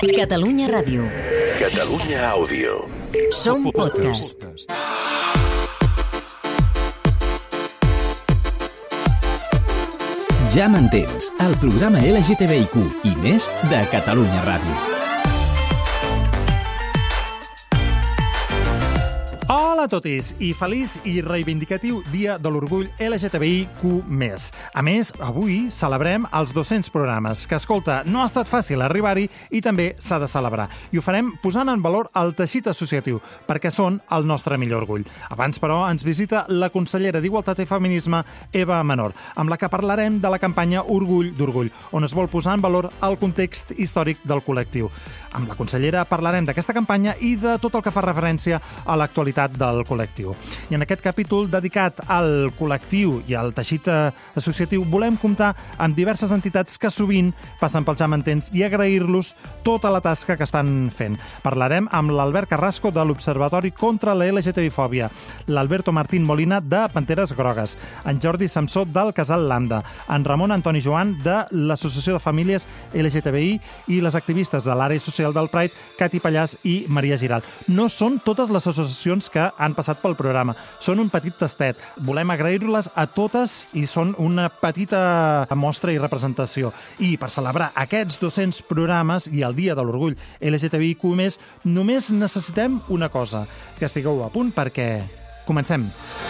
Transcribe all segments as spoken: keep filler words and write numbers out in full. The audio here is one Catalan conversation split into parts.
Catalunya Ràdio. Catalunya Àudio. Som podcast. Ja m'entens, el programa L G T B I Q i més de Catalunya Ràdio. Hola a totes i feliç i reivindicatiu Dia de l'Orgull L G T B I Q més. A més, avui celebrem els dos-cents programes, que, escolta, no ha estat fàcil arribar-hi i també s'ha de celebrar. I ho farem posant en valor el teixit associatiu, perquè són el nostre millor orgull. Abans, però, ens visita la consellera d'Igualtat i Feminisme, Eva Menor, amb la que parlarem de la campanya Orgull d'Orgull, on es vol posar en valor el context històric del col·lectiu. Amb la consellera parlarem d'aquesta campanya i de tot el que fa referència a l'actualitat del col·lectiu. I en aquest capítol dedicat al col·lectiu i al teixit associatiu volem comptar amb diverses entitats que sovint passen pels ja m'entens i agrair-los tota la tasca que estan fent. Parlarem amb l'Albert Carrasco de l'Observatori contra la L G T B I fòbia, l'Alberto Martín Molina de Panteres Grogues, en Jordi Samsó del Casal Lambda, en Ramon Antoni Joan de l'Associació de Famílies L G T B I i les activistes de l'àrea social del Pride, Cati Pallàs i Maria Giral. No són totes les associacions que han passat pel programa. Són un petit tastet. Volem agrair-les a totes i són una petita mostra i representació. I per celebrar aquests dos-cents programes i el Dia de l'Orgull L G T B I Q més, només necessitem una cosa, que estigueu a punt perquè comencem.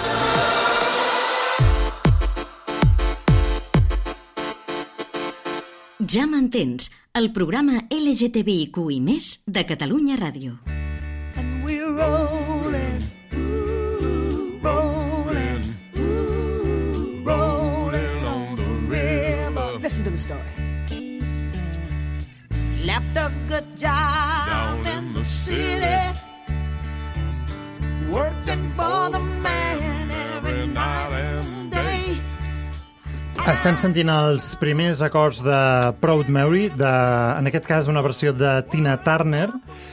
Ja m'entens, el programa L G T B I Q i més de Catalunya Ràdio. And we're rolling, ooh, rolling, ooh, rolling on the river. Listen to the story. Left a good job down in the city, working for the man every night and day. Estem sentint els primers acords de Proud Mary, de, en aquest cas una versió de Tina Turner,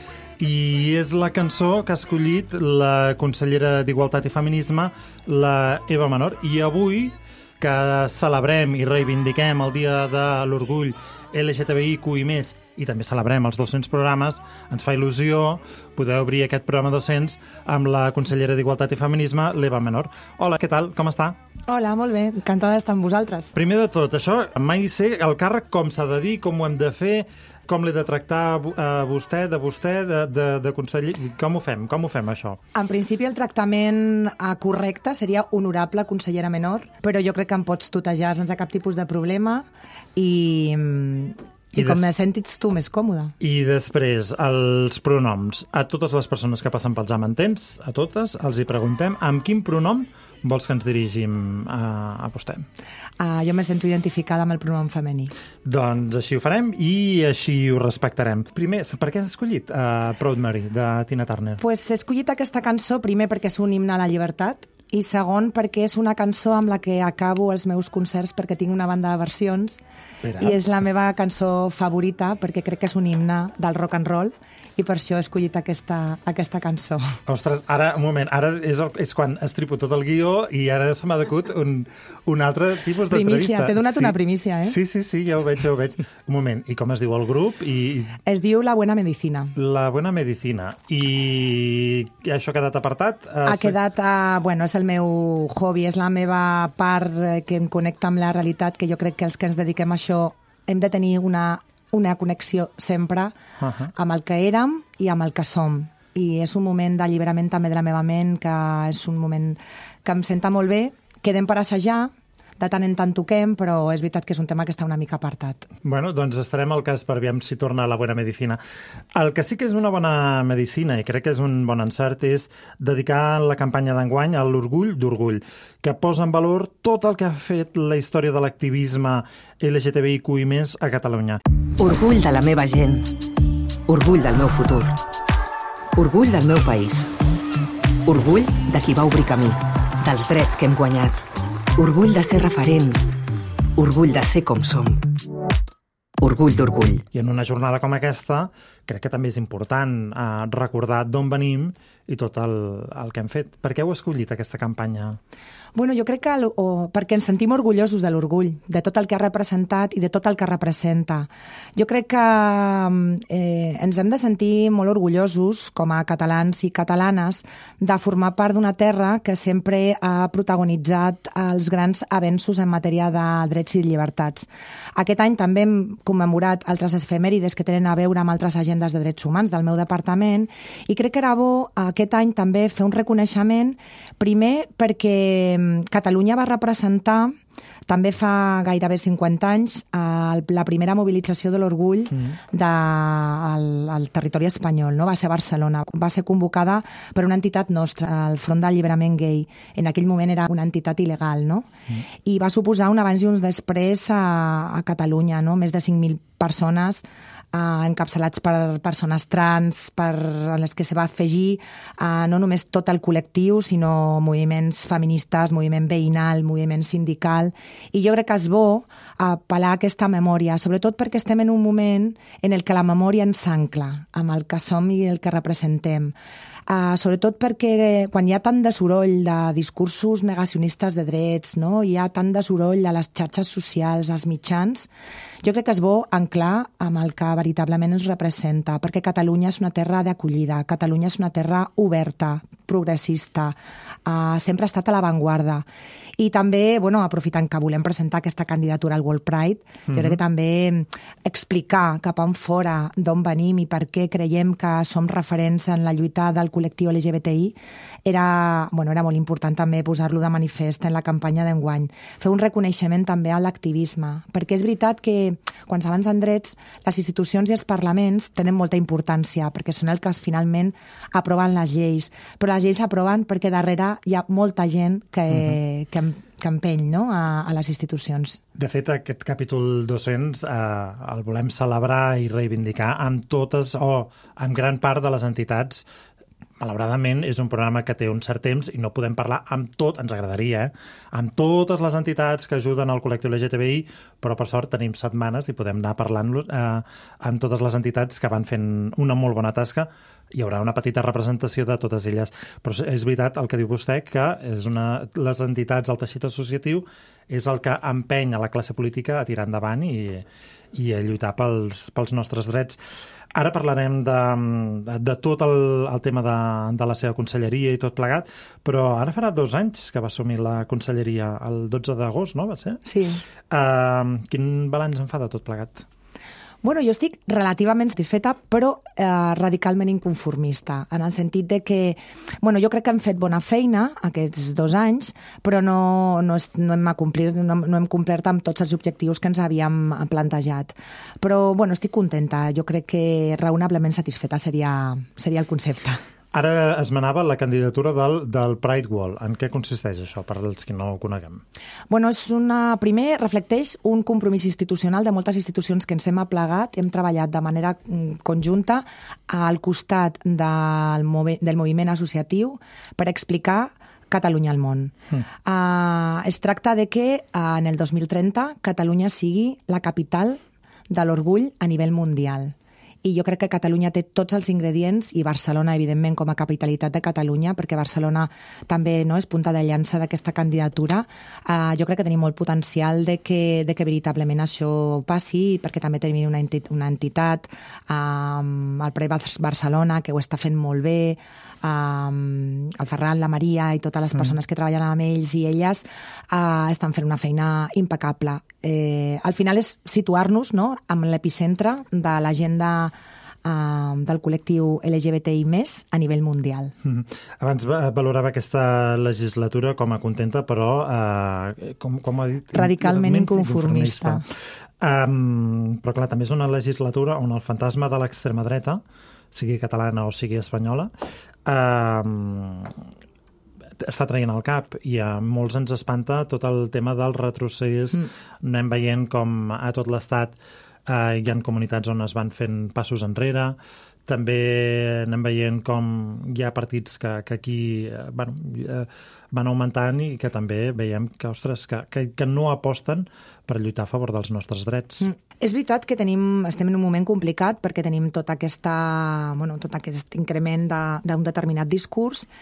i és la cançó que ha escollit la consellera d'Igualtat i Feminisme, la Eva Menor. I avui, que celebrem i reivindiquem el Dia de l'Orgull L G T B I Q i més, i també celebrem els dos-cents programes, ens fa il·lusió poder obrir aquest programa dos-cents amb la consellera d'Igualtat i Feminisme, l'Eva Menor. Hola, què tal? Com està? Hola, molt bé. Encantada d'estar amb vosaltres. Primer de tot, això, mai sé el càrrec com s'ha de dir, com ho hem de fer, com l'he de tractar a vostè, de vostè, de, de, de conseller... Com ho fem? Com ho fem, això? En principi, el tractament correcte seria honorable consellera Menor, però jo crec que em pots tutejar sense cap tipus de problema i... I, I com des... me sentis tu més còmode. I després, els pronoms. A totes les persones que passen pels ja m'entens, a totes, els hi preguntem amb quin pronom vols que ens dirigim a, a vostè? Uh, jo me sento identificada amb el pronom femení. Doncs així ho farem i així ho respectarem. Primer, per què has escollit uh, Proud Mary, de Tina Turner? Pues he escollit aquesta cançó, primer perquè és un himne a la llibertat, i segon perquè és una cançó amb la que acabo els meus concerts perquè tinc una banda de versions. Espera. I és la meva cançó favorita perquè crec que és un himne del rock and roll i per això he escollit aquesta, aquesta cançó. Ostres, ara, un moment, ara és, el, és quan estripo tot el guió i ara se m'ha decut un, un altre tipus d'entrevista. Primícia, t'he donat sí. una primícia, eh? Sí, sí, sí, ja ho veig, ja ho veig. Un moment, i com es diu el grup? I... Es diu La Buena Medicina. La Buena Medicina. I això ha quedat apartat? Ha quedat, uh, bueno, és el meu hobby, és la meva part que em connecta amb la realitat, que jo crec que els que ens dediquem a això hem de tenir una una connexió sempre uh-huh. amb el que érem i amb el que som. I és un moment d'alliberament també de la meva ment, que és un moment que em senta molt bé. Quedem per assajar, de tant en tant toquem, però és veritat que és un tema que està una mica apartat. Bueno, doncs estarem al cas per aviam si torna a la Buena Medicina. El que sí que és una bona medicina, i crec que és un bon encert, és dedicar la campanya d'enguany a l'Orgull d'Orgull, que posa en valor tot el que ha fet la història de l'activisme L G T B I Q i més a Catalunya. Orgull de la meva gent. Orgull del meu futur. Orgull del meu país. Orgull de qui va obrir camí. Dels drets que hem guanyat. Orgull de ser referents. Orgull de ser com som. Orgull d'orgull. I en una jornada com aquesta, crec que també és important eh, recordar d'on venim i tot el, el que hem fet. Per què heu escollit aquesta campanya? Bueno, jo crec que el, o, perquè ens sentim orgullosos de l'orgull, de tot el que ha representat i de tot el que representa. Jo crec que eh, ens hem de sentir molt orgullosos, com a catalans i catalanes, de formar part d'una terra que sempre ha protagonitzat els grans avenços en matèria de drets i llibertats. Aquest any també hem commemorat altres efemèrides que tenen a veure amb altres agendes de drets humans del meu departament i crec que era bo aquest any també fer un reconeixement, primer perquè Catalunya va representar també fa gairebé cinquanta anys la primera mobilització de l'orgull mm. de, al, al territori espanyol, no? Va ser a Barcelona. Va ser convocada per una entitat nostra, el Front d'Alliberament Gay. En aquell moment era una entitat il·legal, no? Mm. I va suposar un abans i un després a, a Catalunya, no? Més de cinc mil persones Uh, encapçalats per persones trans, per a les que se va afegir uh, no només tot el col·lectiu, sinó moviments feministes, moviment veïnal, moviment sindical. I jo crec que és bo apel·lar a aquesta memòria, sobretot perquè estem en un moment en el que la memòria ens ancla amb el que som i el que representem. Uh, sobretot perquè quan hi ha tant de soroll de discursos negacionistes de drets, no? Hi ha tant de soroll a les xarxes socials, als mitjans, jo crec que és bo anclar amb el que veritablement ens representa, perquè Catalunya és una terra d'acollida, Catalunya és una terra oberta, progressista, uh, sempre ha estat a l'avantguarda. I també, bueno, aprofitant que volem presentar aquesta candidatura al World Pride, mm-hmm. jo crec que també explicar cap on fora d'on venim i per què creiem que som referents en la lluita del col·lectiu L G B T I era, bueno, era molt important també posar-lo de manifest en la campanya d'enguany. Fer un reconeixement també a l'activisme, perquè és veritat que quan s'avancen drets, les institucions i els parlaments tenen molta importància, perquè són els que finalment aproven les lleis, però les lleis s'aproven perquè darrere hi ha molta gent que, mm-hmm. que que empeny, no? a, a les institucions. De fet, aquest capítol dos-cents eh, el volem celebrar i reivindicar amb totes o amb gran part de les entitats. Malauradament, és un programa que té un cert temps i no podem parlar amb tot, ens agradaria, eh? amb totes les entitats que ajuden al col·lectiu L G T B I, però per sort tenim setmanes i podem anar parlant-los eh, amb totes les entitats que van fent una molt bona tasca. Hi haurà una petita representació de totes elles. Però és veritat el que diu vostè, que és una, les entitats, el teixit associatiu, és el que empeny a la classe política a tirar endavant i, i a lluitar pels, pels nostres drets. Ara parlarem de, de, de tot el, el tema de, de la seva conselleria i tot plegat, però ara farà dos anys que va assumir la conselleria, el dotze d'agost, no va ser? Sí. Uh, quin balanç en fa de tot plegat? Bueno, jo estic relativament satisfeta, però eh, radicalment inconformista, en el sentit de que, bueno, jo crec que hem fet bona feina aquests dos anys, però no, no, és, no, hem, complir, no, no hem complert amb tots els objectius que ens havíem plantejat. Però, bueno, estic contenta. Jo crec que raonablement satisfeta seria, seria el concepte. Ara esmenava la candidatura del, del Pride Wall. En què consisteix això, per als que no ho coneguem? Bueno, és una, primer reflecteix un compromís institucional de moltes institucions que ens hem aplegat, hem treballat de manera conjunta al costat del, movi- del moviment associatiu per explicar Catalunya al món. Mm. Uh, es tracta de que uh, en el dos mil trenta Catalunya sigui la capital de l'orgull a nivell mundial. I jo crec que Catalunya té tots els ingredients, i Barcelona, evidentment, com a capitalitat de Catalunya, perquè Barcelona també, no, és punta de llança d'aquesta candidatura. Uh, jo crec que tenim molt potencial de que, de que veritablement això passi, perquè també tenim una entitat, una entitat um, el Pride Barcelona, que ho està fent molt bé, um, el Ferran, la Maria i totes les persones mm. que treballen amb ells i elles uh, estan fent una feina impecable. Eh, al final és situar-nos, no, amb l'epicentre de l'agenda uh, del col·lectiu L G B T I més, a nivell mundial. Mm-hmm. Abans valorava aquesta legislatura com a contenta, però uh, com, com ha dit... Radicalment inconformista. Um, però clar, també és una legislatura on el fantasma de l'extrema dreta, sigui catalana o sigui espanyola, um, està traient el cap i a molts ens espanta tot el tema del retrocés. Mm. Anem veient com a tot l'estat eh, hi ha comunitats on es van fent passos enrere. També anem veient com hi ha partits que, que aquí eh, bueno, eh, van augmentant i que també veiem que, ostres, que, que, que no aposten per lluitar a favor dels nostres drets. Mm. És veritat que tenim, estem en un moment complicat perquè tenim tot, aquesta, bueno, tot aquest increment d'un de, determinat discurs,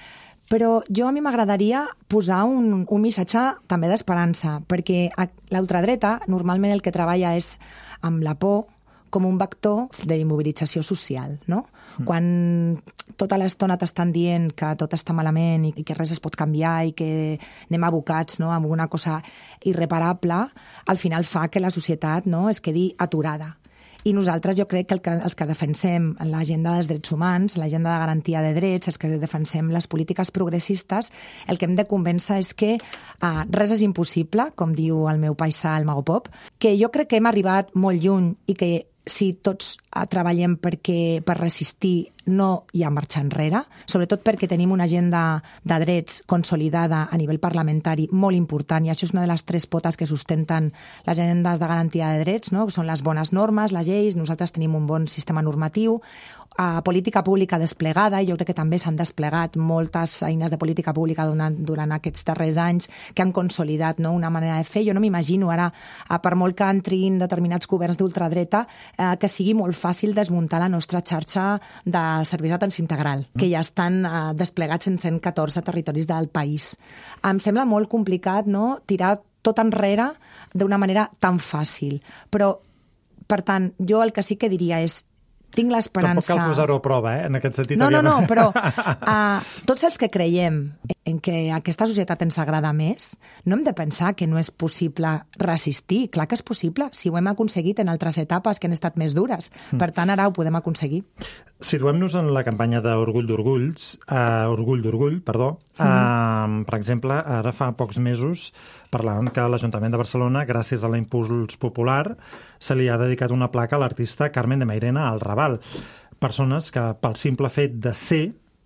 Però jo a mi m'agradaria posar un, un missatge també d'esperança, perquè la ultradreta normalment el que treballa és amb la por com un vector d'immobilització social, no? Mm. Quan tota l'estona t'estan dient que tot està malament i que res es pot canviar i que anem abocats, no?, amb una cosa irreparable, al final fa que la societat, no?, es quedi aturada. I nosaltres jo crec que, el que els que defensem l'agenda dels drets humans, l'agenda de garantia de drets, els que defensem les polítiques progressistes, el que hem de convèncer és que uh, res és impossible, com diu el meu paisà, el Mago Pop, que jo crec que hem arribat molt lluny i que si tots uh, treballem perquè, per resistir, no hi ha marxa enrere, sobretot perquè tenim una agenda de drets consolidada a nivell parlamentari molt important, i això és una de les tres potes que sustenten les agendes de garantia de drets, no? Són les bones normes, les lleis, nosaltres tenim un bon sistema normatiu, a política pública desplegada, i jo crec que també s'han desplegat moltes eines de política pública durant, durant aquests darrers anys que han consolidat, no?, una manera de fer. Jo no m'imagino ara, per molt que entrin determinats governs d'ultradreta, eh, que sigui molt fàcil desmuntar la nostra xarxa de serveis d'atenció integral, que ja estan eh, desplegats en cent catorze territoris del país. Em sembla molt complicat, no?, tirar tot enrere d'una manera tan fàcil. Però, per tant, jo el que sí que diria és tinc l'esperança... Tampoc cal posar-ho a prova, eh? En aquest sentit... No, no, aviam... no, però uh, tots els que creiem en que aquesta societat ens agrada més, no hem de pensar que no és possible resistir. Clar que és possible, si ho hem aconseguit en altres etapes que han estat més dures. Per tant, ara ho podem aconseguir. Situem-nos en la campanya d'Orgull d'Orgulls, uh, Orgull d'Orgull, perdó. Uh, mm. Per exemple, ara fa pocs mesos parlàvem que l'Ajuntament de Barcelona, gràcies a l'impuls popular, se li ha dedicat una placa a l'artista Carmen de Mairena al Raval. Persones que, pel simple fet de ser,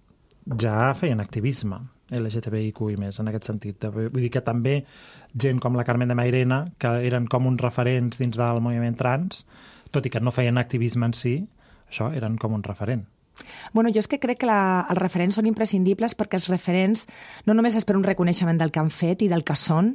ja feien activisme L G T B I Q i més, en aquest sentit. Vull dir que també gent com la Carmen de Mairena, que eren com uns referents dins del moviment trans, tot i que no feien activisme en si, això eren com un referent. Bueno, jo és que crec que la, els referents són imprescindibles perquè els referents no només és per un reconeixement del que han fet i del que són,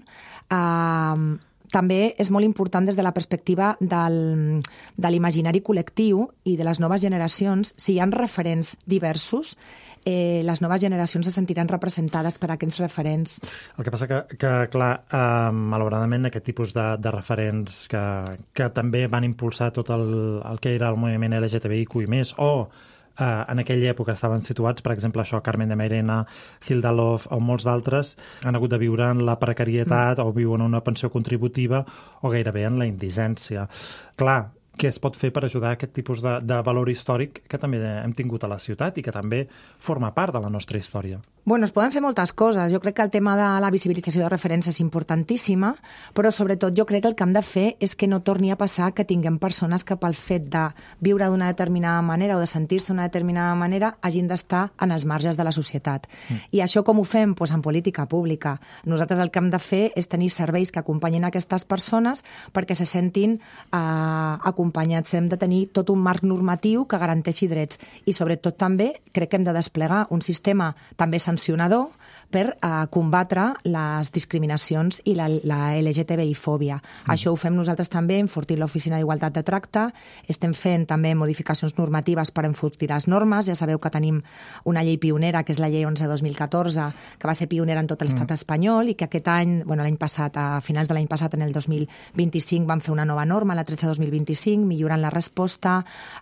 eh, també és molt important des de la perspectiva del, de l'imaginari col·lectiu i de les noves generacions. Si hi ha referents diversos, eh, les noves generacions se sentiran representades per aquests referents. El que passa que, que clar, eh, malauradament aquest tipus de, de referents que, que també van impulsar tot el, el que era el moviment L G T B I Q i més, o Uh, en aquella època estaven situats, per exemple, això, Carmen de Mairena, Hilda Love o molts d'altres, han hagut de viure en la precarietat mm. o viuen en una pensió contributiva o gairebé en la indigència. Clar, què es pot fer per ajudar a aquest tipus de, de valor històric que també hem tingut a la ciutat i que també forma part de la nostra història? Bueno, es poden fer moltes coses. Jo crec que el tema de la visibilització de referents és importantíssima, però sobretot jo crec que el que hem de fer és que no torni a passar que tinguem persones que pel fet de viure d'una determinada manera o de sentir-se d'una determinada manera hagin d'estar en els marges de la societat. Mm. I això com ho fem? Pues en política pública. Nosaltres el que hem de fer és tenir serveis que acompanyin aquestes persones perquè se sentin eh, acompanyats. Hem de tenir tot un marc normatiu que garanteixi drets i sobretot també crec que hem de desplegar un sistema també sancionador per uh, combatre les discriminacions i la, la L G T B I-fòbia. Mm. Això ho fem nosaltres també, enfortint l'Oficina d'Igualtat de Tracte, estem fent també modificacions normatives per enfortir les normes. Ja sabeu que tenim una llei pionera, que és la llei onze dos mil catorze, que va ser pionera en tot l'estat mm. espanyol i que aquest any, bueno, l'any passat, a finals de l'any passat, en el dos mil vint-i-cinc, van fer una nova norma, la tretze dos mil vint-i-cinc, millorant la resposta,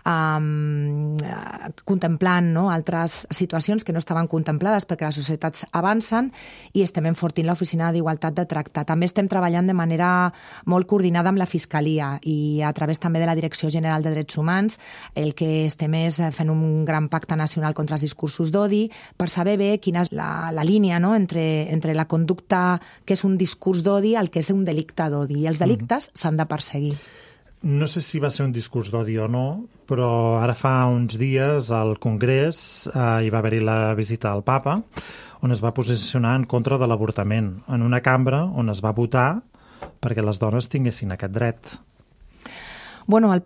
um, contemplant, no?, altres situacions que no estaven contemplades perquè les societats avancen, i estem enfortint l'Oficina d'Igualtat de Tracte. També estem treballant de manera molt coordinada amb la Fiscalia i a través també de la Direcció General de Drets Humans. El que estem és fent un gran pacte nacional contra els discursos d'odi per saber bé quina és la, la línia, no?, entre, entre la conducta que és un discurs d'odi al que és un delicte d'odi. I els delictes mm-hmm. s'han de perseguir. No sé si va ser un discurs d'odi o no, però ara fa uns dies al Congrés eh, hi va haver-hi la visita al Papa, on es va posicionar en contra de l'avortament, en una cambra on es va votar perquè les dones tinguessin aquest dret. Bueno, el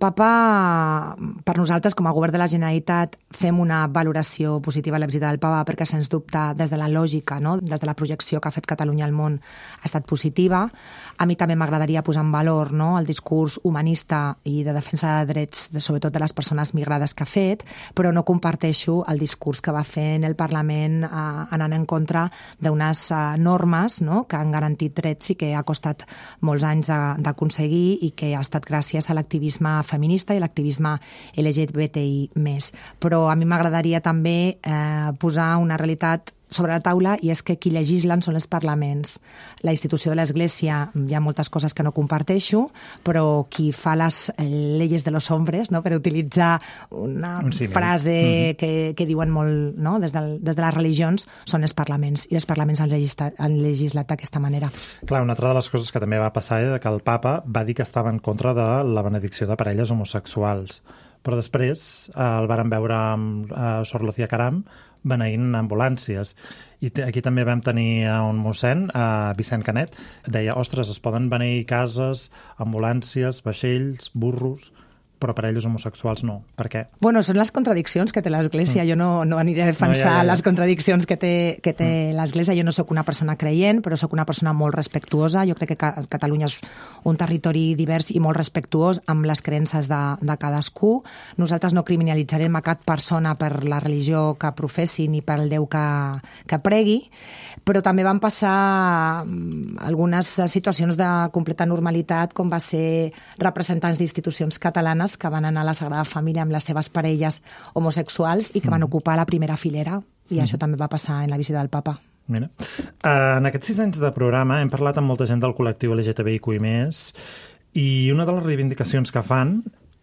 papa, per nosaltres, com a govern de la Generalitat, fem una valoració positiva a la visita del papa perquè, sens dubte, des de la lògica, no? Des de la projecció que ha fet Catalunya al món, ha estat positiva. A mi també m'agradaria posar en valor, no?, el discurs humanista i de defensa de drets, de, sobretot de les persones migrades que ha fet, però no comparteixo el discurs que va fer en el Parlament eh, anant en contra d'unes eh, normes, no?, que han garantit drets i que ha costat molts anys d'aconseguir i que ha estat gràcies a l'activisme feminista i l'activisme L G B T I més. Però a mi m'agradaria també eh, posar una realitat sobre la taula, i és que qui legislen són els parlaments. La institució de l'Església, hi ha moltes coses que no comparteixo, però qui fa les leyes de los hombres, no?, per utilitzar una Un símil. frase Mm-hmm. que, que diuen molt, no?, des, del, des de les religions, són els parlaments, i els parlaments han legislat, han legislat d'aquesta manera. Clar, una altra de les coses que també va passar era que el papa va dir que estava en contra de la benedicció de parelles homosexuals, però després eh, el varen veure amb eh, Sor Lucía Caram beneint ambulàncies. I te, aquí també vam tenir un mossèn, eh, Vicent Canet, deia, ostres, es poden beneir cases, ambulàncies, vaixells, burros, però parelles homosexuals no. Per què? Bueno, són les contradiccions que té l'Església. Jo no, no aniré a defensar no, ja, ja, ja. les contradiccions que té, que té mm. l'Església. Jo no sóc una persona creient, però sóc una persona molt respectuosa. Jo crec que Catalunya és un territori divers i molt respectuós amb les creences de, de cadascú. Nosaltres no criminalitzarem a cap persona per la religió que professin i pel Déu que, que pregui, però també van passar algunes situacions de completa normalitat, com va ser representants d'institucions catalanes que van anar a la Sagrada Família amb les seves parelles homosexuals i que van ocupar la primera filera. I mm. això també va passar en la visita del papa. Mira. Uh, en aquests sis anys de programa hem parlat amb molta gent del col·lectiu L G T B I Q i més, i una de les reivindicacions que fan,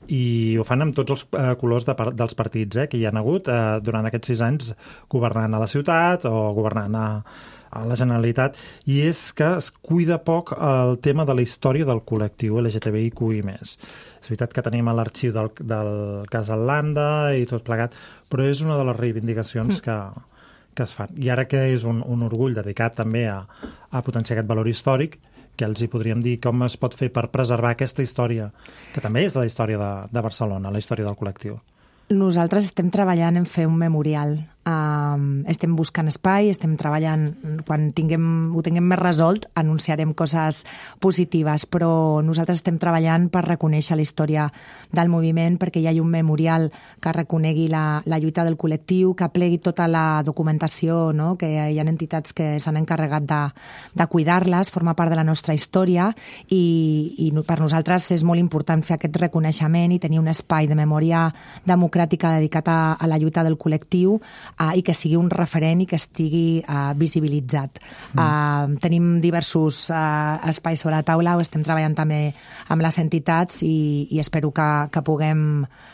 i ho fan amb tots els uh, colors de par dels partits eh, que hi ha hagut uh, durant aquests sis anys governant a la ciutat o governant a, a la Generalitat, i és que es cuida poc el tema de la història del col·lectiu L G T B I Q i més. És veritat que tenim l'arxiu del, del cas Atlanta i tot plegat, però és una de les reivindicacions que, que es fan. I ara que és un, un orgull dedicat també a, a potenciar aquest valor històric, que els hi podríem dir com es pot fer per preservar aquesta història, que també és la història de, de Barcelona, la història del col·lectiu. Nosaltres estem treballant en fer un memorial. Uh, estem buscant espai, estem treballant, quan tinguem, ho tinguem més resolt, anunciarem coses positives, però nosaltres estem treballant per reconèixer la història del moviment, perquè hi ha un memorial que reconegui la, la lluita del col·lectiu, que plegui tota la documentació, no?, que hi ha entitats que s'han encarregat de, de cuidar-les, forma part de la nostra història, i, i per nosaltres és molt important fer aquest reconeixement i tenir un espai de memòria democràtica dedicat a, a la lluita del col·lectiu, Uh, i que sigui un referent i que estigui uh, visibilitzat. Mm. Uh, tenim diversos uh, espais sobre la taula, ho estem treballant també amb les entitats i, i espero que, que puguem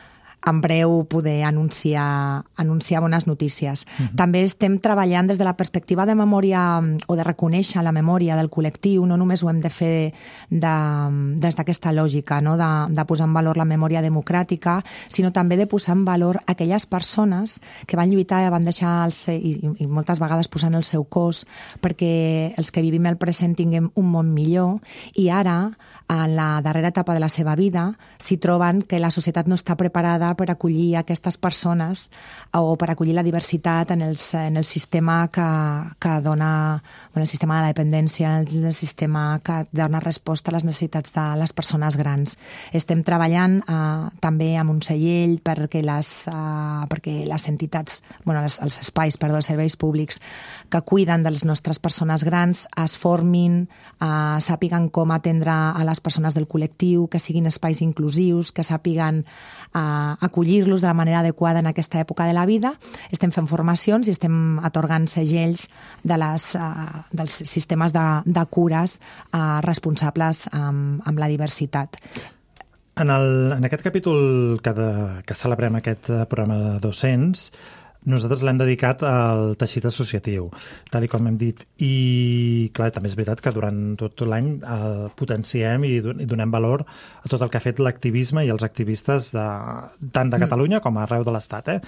en breu poder anunciar, anunciar bones notícies. Mm-hmm. També estem treballant des de la perspectiva de memòria o de reconèixer la memòria del col·lectiu. No només ho hem de fer de, des d'aquesta lògica, no?, de, de posar en valor la memòria democràtica, sinó també de posar en valor aquelles persones que van lluitar i van deixar el seu, i, i moltes vegades posant el seu cos perquè els que vivim el present tinguem un món millor, i ara, en la darrera etapa de la seva vida, s'hi troben que la societat no està preparada per acollir aquestes persones o per acollir la diversitat en, els, en el sistema que, que dona, bueno, el sistema de la dependència, el sistema que dona resposta a les necessitats de les persones grans. Estem treballant eh, també amb un segell perquè les, eh, perquè les entitats, bueno, els, els espais, perdó, els serveis públics que cuiden de les nostres persones grans es formin, eh, sàpiguen com atendre a les persones del col·lectiu, que siguin espais inclusius, que sàpiguen eh, acollir-los de la manera adequada en aquesta època de la vida. Estem fent formacions i estem atorgant segells de les, uh, dels sistemes de, de cures uh, responsables amb, amb la diversitat. En, el, en aquest capítol que, de, que celebrem aquest programa dos-cents, nosaltres l'hem dedicat al teixit associatiu, tal i com hem dit. I, clar, també és veritat que durant tot l'any eh, potenciem i donem valor a tot el que ha fet l'activisme i els activistes de, tant de Catalunya com arreu de l'Estat. Eh?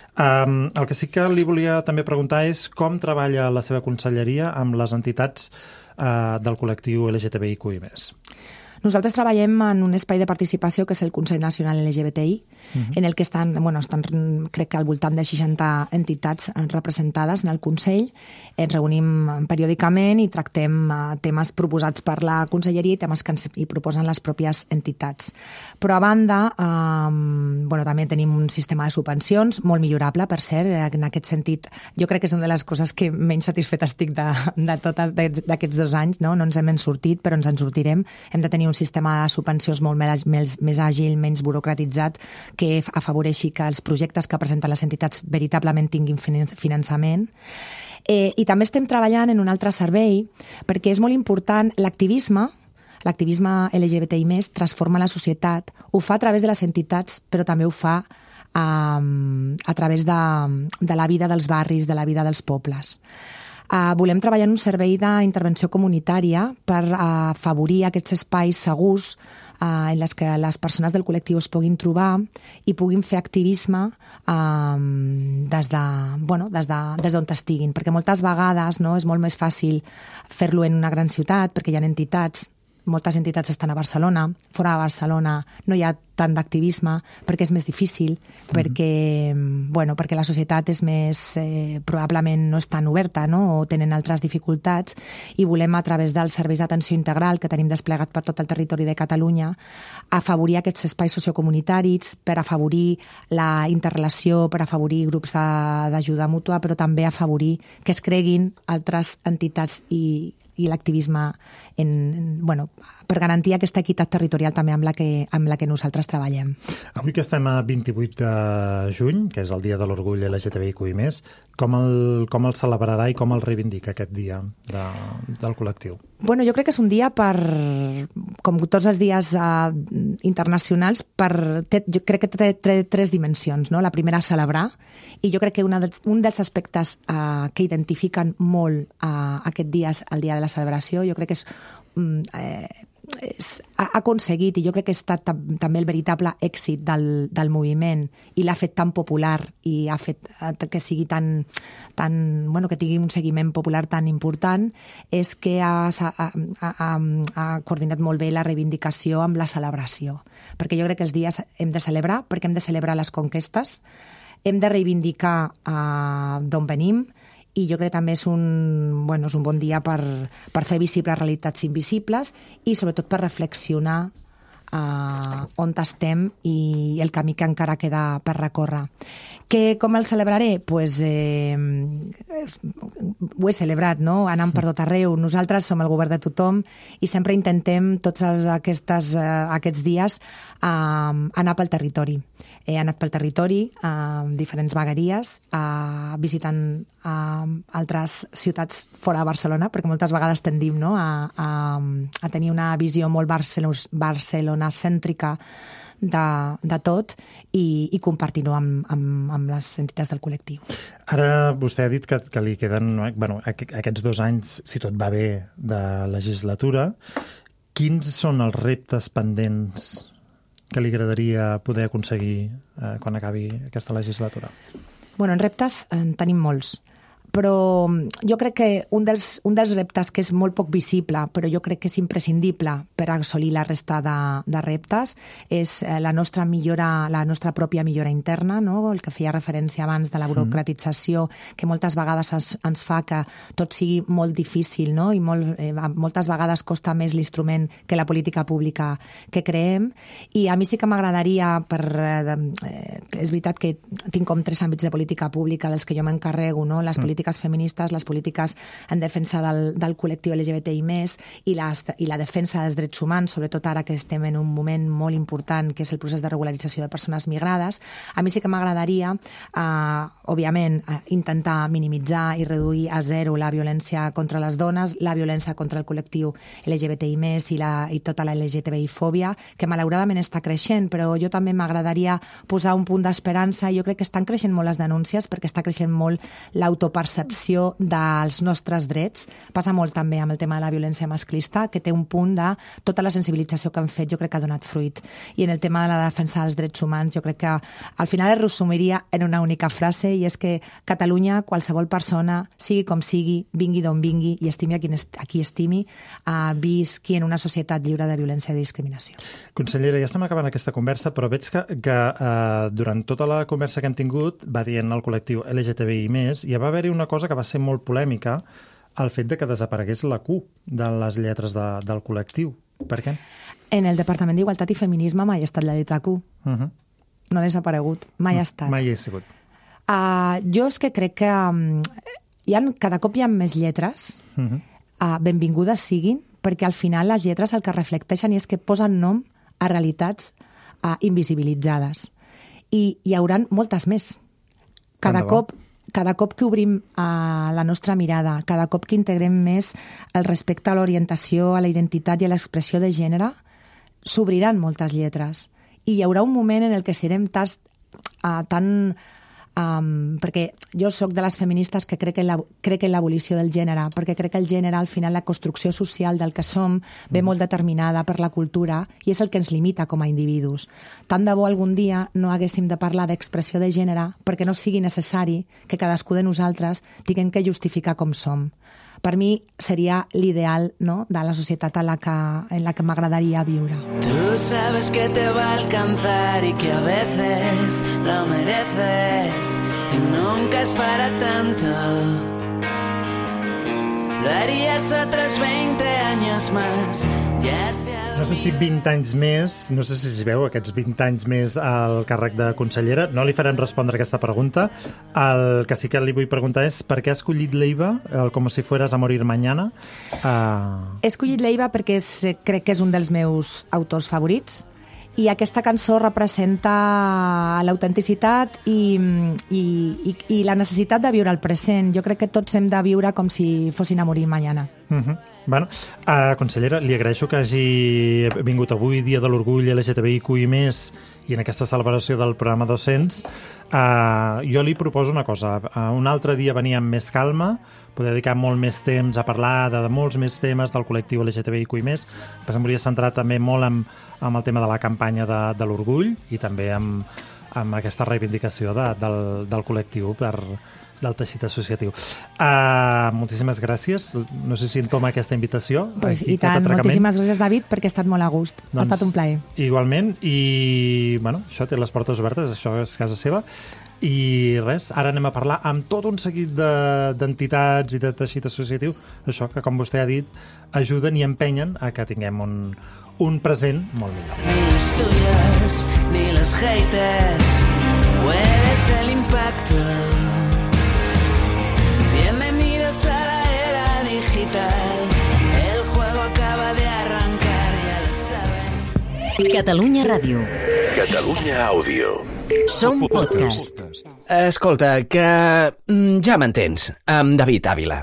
Um, el que sí que li volia també preguntar és com treballa la seva conselleria amb les entitats uh, del col·lectiu L G T B I Q i més. Nosaltres treballem en un espai de participació que és el Consell Nacional L G B T I, uh-huh. en el que estan, bueno, estan, crec que al voltant de seixanta entitats representades en el Consell. Ens reunim periòdicament i tractem temes proposats per la Conselleria i temes que ens hi proposen les pròpies entitats. Però a banda, eh, bueno, també tenim un sistema de subvencions molt millorable, per cert, en aquest sentit. Jo crec que és una de les coses que menys satisfeta estic de, de totes d'aquests dos anys, no? No ens hem en sortit, però ens en sortirem. Hem de tenir un sistema de subvencions molt més, més, més àgil, menys burocratitzat, que afavoreixi que els projectes que presenten les entitats veritablement tinguin finançament. Eh, I també estem treballant en un altre servei, perquè és molt important l'activisme, l'activisme L G B T I més, transforma la societat, ho fa a través de les entitats, però també ho fa um, a través de, de la vida dels barris, de la vida dels pobles. Uh, volem treballar en un servei d'intervenció comunitària per uh, afavorir aquests espais segurs uh, en les que les persones del col·lectiu es puguin trobar i puguin fer activisme uh, des de, bueno, des de, des d'on estiguin. Perquè moltes vegades, no, és molt més fàcil fer-lo en una gran ciutat perquè hi ha entitats, moltes entitats estan a Barcelona, fora de Barcelona no hi ha tant d'activisme perquè és més difícil, mm-hmm. perquè, bueno, perquè la societat és més, eh, probablement no és tan oberta, no? O tenen altres dificultats, i volem, a través dels serveis d'atenció integral que tenim desplegat per tot el territori de Catalunya, afavorir aquests espais sociocomunitaris per afavorir la interrelació, per afavorir grups d'ajuda mútua, però també afavorir que es creguin altres entitats i i l'activisme en, bueno, per garantir aquesta equitat territorial també amb la, que, amb la que nosaltres treballem. Avui que estem a vint-i-vuit de juny, que és el Dia de l'Orgull L G T B I Q i més, com el, com el celebrarà i com el reivindica aquest dia de, del col·lectiu? Bueno, jo crec que és un dia per, com tots els dies uh, internacionals, per, té, jo crec que té, té tres dimensions, no? La primera, celebrar, i jo crec que una dels, un dels aspectes uh, que identifiquen molt uh, aquest dia, el dia de la celebració, jo crec que és, um, eh, és ha aconseguit, i jo crec que ha estat també el veritable èxit del, del moviment, i l'ha fet tan popular i ha fet que sigui tan, tan, bueno, que tingui un seguiment popular tan important, és que ha, ha, ha, ha coordinat molt bé la reivindicació amb la celebració. Perquè jo crec que els dies hem de celebrar, perquè hem de celebrar les conquestes, hem de reivindicar uh, d'on venim, i jo crec que també és un, bueno, és un bon dia per, per fer visibles realitats invisibles i sobretot per reflexionar uh, on estem i el camí que encara queda per recórrer. Que, com el celebraré? Pues, eh, ho he celebrat, no? Anant per tot arreu. Nosaltres som el govern de tothom i sempre intentem tots aquestes, uh, aquests dies uh, anar pel territori. He anat pel territori, a diferents vegueries, a, visitant a, altres ciutats fora de Barcelona, perquè moltes vegades tendim, no? a, a, a tenir una visió molt barcelonacèntrica de, de tot i, i compartir-ho amb, amb, amb les entitats del col·lectiu. Ara vostè ha dit que, que li queden, bueno, aquests dos anys, si tot va bé, de legislatura. Quins són els reptes pendents que li agradaria poder aconseguir eh, quan acabi aquesta legislatura? Bueno, en reptes en tenim molts, però jo crec que un dels, un dels reptes que és molt poc visible, però jo crec que és imprescindible per assolir la resta de, de reptes, és la nostra millora, la nostra pròpia millora interna, no? El que feia referència abans de la burocratització, que moltes vegades ens, ens fa que tot sigui molt difícil, no? I molt, eh, moltes vegades costa més l'instrument que la política pública que creem. I a mi sí que m'agradaria, per, eh, és veritat que tinc com tres àmbits de política pública dels que jo m'encarrego, no? Les polítiques feministes, les polítiques en defensa del, del col·lectiu L G B T I més, i, les, i la defensa dels drets humans, sobretot ara que estem en un moment molt important, que és el procés de regularització de persones migrades. A mi sí que m'agradaria, eh, òbviament, eh, intentar minimitzar i reduir a zero la violència contra les dones, la violència contra el col·lectiu L G B T I més i, la, i tota la L G T B I-fòbia, que malauradament està creixent, però jo també m'agradaria posar un punt d'esperança. Jo crec que estan creixent molt les denúncies, perquè està creixent molt l'autopercepció percepció dels nostres drets. Passa molt també amb el tema de la violència masclista, que té un punt de tota la sensibilització que han fet, jo crec que ha donat fruit. I en el tema de la defensa dels drets humans, jo crec que al final es resumiria en una única frase, i és que Catalunya, qualsevol persona, sigui com sigui, vingui d'on vingui i estimi a qui, a qui estimi, uh, visqui en una societat lliure de violència i discriminació. Consellera, ja estem acabant aquesta conversa, però veig que, que uh, durant tota la conversa que hem tingut va dient el col·lectiu L G T B I més, i va haver-hi una cosa que va ser molt polèmica, el fet de que desaparegués la Q de les lletres de, del col·lectiu. Per què? En el Departament d'Igualtat i Feminisme mai ha estat la lletra Q. Uh-huh. No ha desaparegut, mai ha estat. Mai ha sigut. Uh, jo és que crec que um, hi ha, cada cop hi ha més lletres, uh-huh. uh, benvingudes siguin, perquè al final les lletres el que reflecteixen és que posen nom a realitats uh, invisibilitzades. I hi hauran moltes més. Cada cop, cada cop que obrim uh, la nostra mirada, cada cop que integrem més el respecte a l'orientació, a la identitat i a l'expressió de gènere, s'obriran moltes lletres. I hi haurà un moment en el que serem tas, uh, tan... Um, perquè jo sóc de les feministes que crec en, la, crec en l'abolició del gènere, perquè crec que el gènere, al final, la construcció social del que som ve molt determinada per la cultura i és el que ens limita com a individus. Tant de bo algun dia no haguéssim de parlar d'expressió de gènere perquè no sigui necessari que cadascú de nosaltres tinguem que justificar com som. Per mi seria l'ideal, ¿no?, de la societat en la que, en la que m'agradaria viure. Tú sabes que te va a alcanzar y que a veces lo mereces y nunca es para tanto. Lo harías otros veinte años más. Ja no sé si vint anys més, no sé si es veu aquests vint anys més al càrrec de consellera. No li farem respondre aquesta pregunta. El que sí que li vull preguntar és per què ha escollit l'Eiva, el Com si fueras a morir mañana? Uh... He escollit l'Eiva perquè és, crec que és un dels meus autors favorits. I aquesta cançó representa l'autenticitat i, i, i, i la necessitat de viure el present. Jo crec que tots hem de viure com si fossin a morir mañana. Uh-huh. Bueno, uh, consellera, li agraeixo que hagi vingut avui, Dia de l'Orgull L G T B I Q i més, i en aquesta celebració del programa dos-cents. Uh, jo li proposo una cosa. Uh, un altre dia venir amb més calma, poder dedicar molt més temps a parlar de, de molts més temes del col·lectiu L G T B I Q i més. Però em volia centrar també molt en, en el tema de la campanya de, de l'orgull i també amb, amb aquesta reivindicació de, del, del col·lectiu per, del teixit associatiu. Uh, moltíssimes gràcies. No sé si entoma aquesta invitació. Pues, I tant, moltíssimes gràcies, David, perquè ha estat molt a gust. Doncs, ha estat un plaer. Igualment, i bueno, això té les portes obertes, això és casa seva. I res, ara anem a parlar amb tot un seguit d'entitats de, i de teixit associatiu, això que, com vostè ha dit, ajuden i empenyen a que tinguem un, un present molt millor. Ni les tuyas, ni los haters, puedes el impacto. Bienvenidos a la era digital, el juego acaba de arrancar, ya lo saben. Catalunya Ràdio. Catalunya Àudio. Som podcast. Escolta, que mm, ja m'entens, amb David Ávila.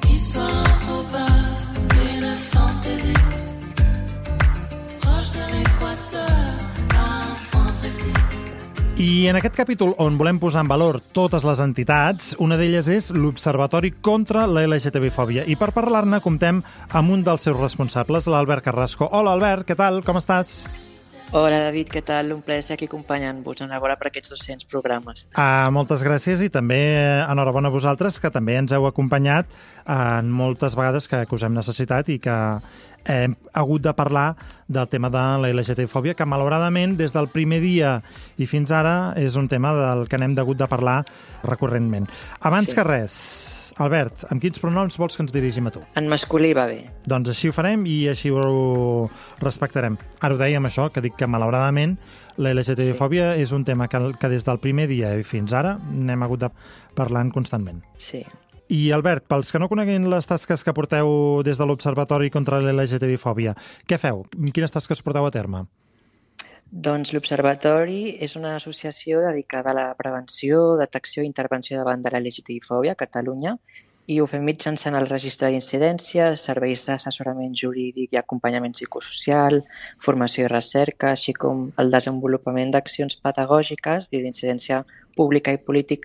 I en aquest capítol, on volem posar en valor totes les entitats, una d'elles és l'Observatori contra la L G T B fòbia. I per parlar-ne comptem amb un dels seus responsables, l'Albert Carrasco. Hola, Albert, què tal? Com estàs? Hola, David, què tal? Un plaer ser aquí acompanyant-vos. Enhorabona per aquests dos-cents programes. Uh, moltes gràcies i també enhorabona a vosaltres, que també ens heu acompanyat en moltes vegades que, que us hem necessitat i que hem hagut de parlar del tema de la L G T B fòbia, que malauradament des del primer dia i fins ara és un tema del que n'hem hagut de parlar recurrentment. Abans sí. que res, Albert, amb quins pronoms vols que ens dirigim a tu? En masculí va bé. Doncs així ho farem i així ho respectarem. Ara ho dèiem això, que dic que malauradament la L G T B fòbia sí. és un tema que, que des del primer dia i fins ara n'hem hagut de parlar constantment. Sí. I, Albert, pels que no coneguin les tasques que porteu des de l'Observatori contra la L G T B fòbia, què feu? Quines tasques porteu a terme? Doncs l'Observatori és una associació dedicada a la prevenció, detecció i intervenció davant de la L G T B fòbia a Catalunya i ho fem mitjançant el registre d'incidències, serveis d'assessorament jurídic i acompanyament psicosocial, formació i recerca, així com el desenvolupament d'accions pedagògiques i d'incidència pública i política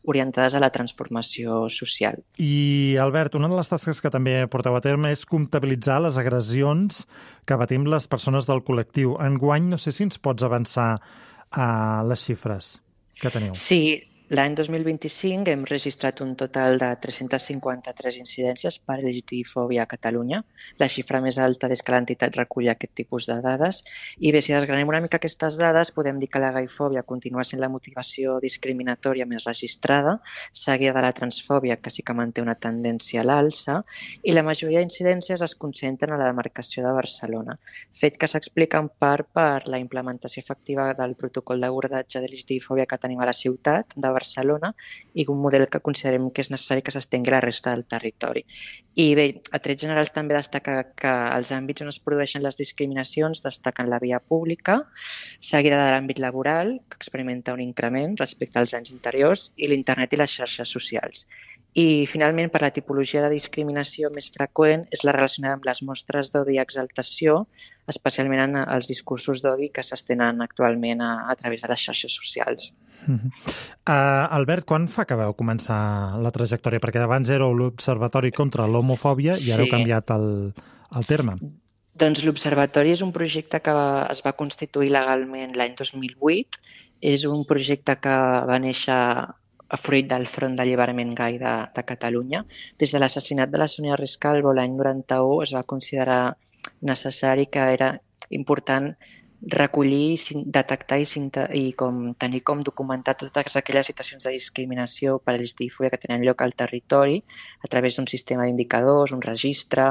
orientades a la transformació social. I, Albert, una de les tasques que també porteu a terme és comptabilitzar les agressions que patim les persones del col·lectiu. Enguany, no sé si ens pots avançar a les xifres que teniu. Sí, l'any dos mil vint-i-cinc hem registrat un total de tres-centes cinquanta-tres incidències per L G T B fòbia a Catalunya, la xifra més alta des que l'entitat recull aquest tipus de dades. I bé, si desgranem una mica aquestes dades, podem dir que la gaifòbia continua sent la motivació discriminatòria més registrada, seguida de la transfòbia, que sí que manté una tendència a l'alça, i la majoria d'incidències es concentren a la demarcació de Barcelona, fet que s'explica en part per la implementació efectiva del protocol d'abordatge de L G T B fòbia que tenim a la ciutat de Barcelona i un model que considerem que és necessari que s'estengui a la resta del territori. I bé, a trets generals també destaca que els àmbits on es produeixen les discriminacions destaquen la via pública, seguida de l'àmbit laboral, que experimenta un increment respecte als anys anteriors, i l'internet i les xarxes socials. I, finalment, per la tipologia de discriminació més freqüent és la relacionada amb les mostres d'odi i exaltació, especialment en els discursos d'odi que s'estenen actualment a, a través de les xarxes socials. Uh-huh. uh, Albert, quan fa que vau començar la trajectòria? Perquè abans éreu l'Observatori contra l'Homofòbia i ara Sí. heu canviat el, el terme. Doncs l'Observatori és un projecte que va, es va constituir legalment l'any dos mil vuit. És un projecte que va néixer a fruit del Front d'Alliberament Gai de, de Catalunya. Des de l'assassinat de la Sonia Riscalvo l'any noranta-u es va considerar necessari que era important recollir, detectar i, i com, tenir com documentar totes aquelles situacions de discriminació per L G T B fòbia que tenen lloc al territori a través d'un sistema d'indicadors, un registre,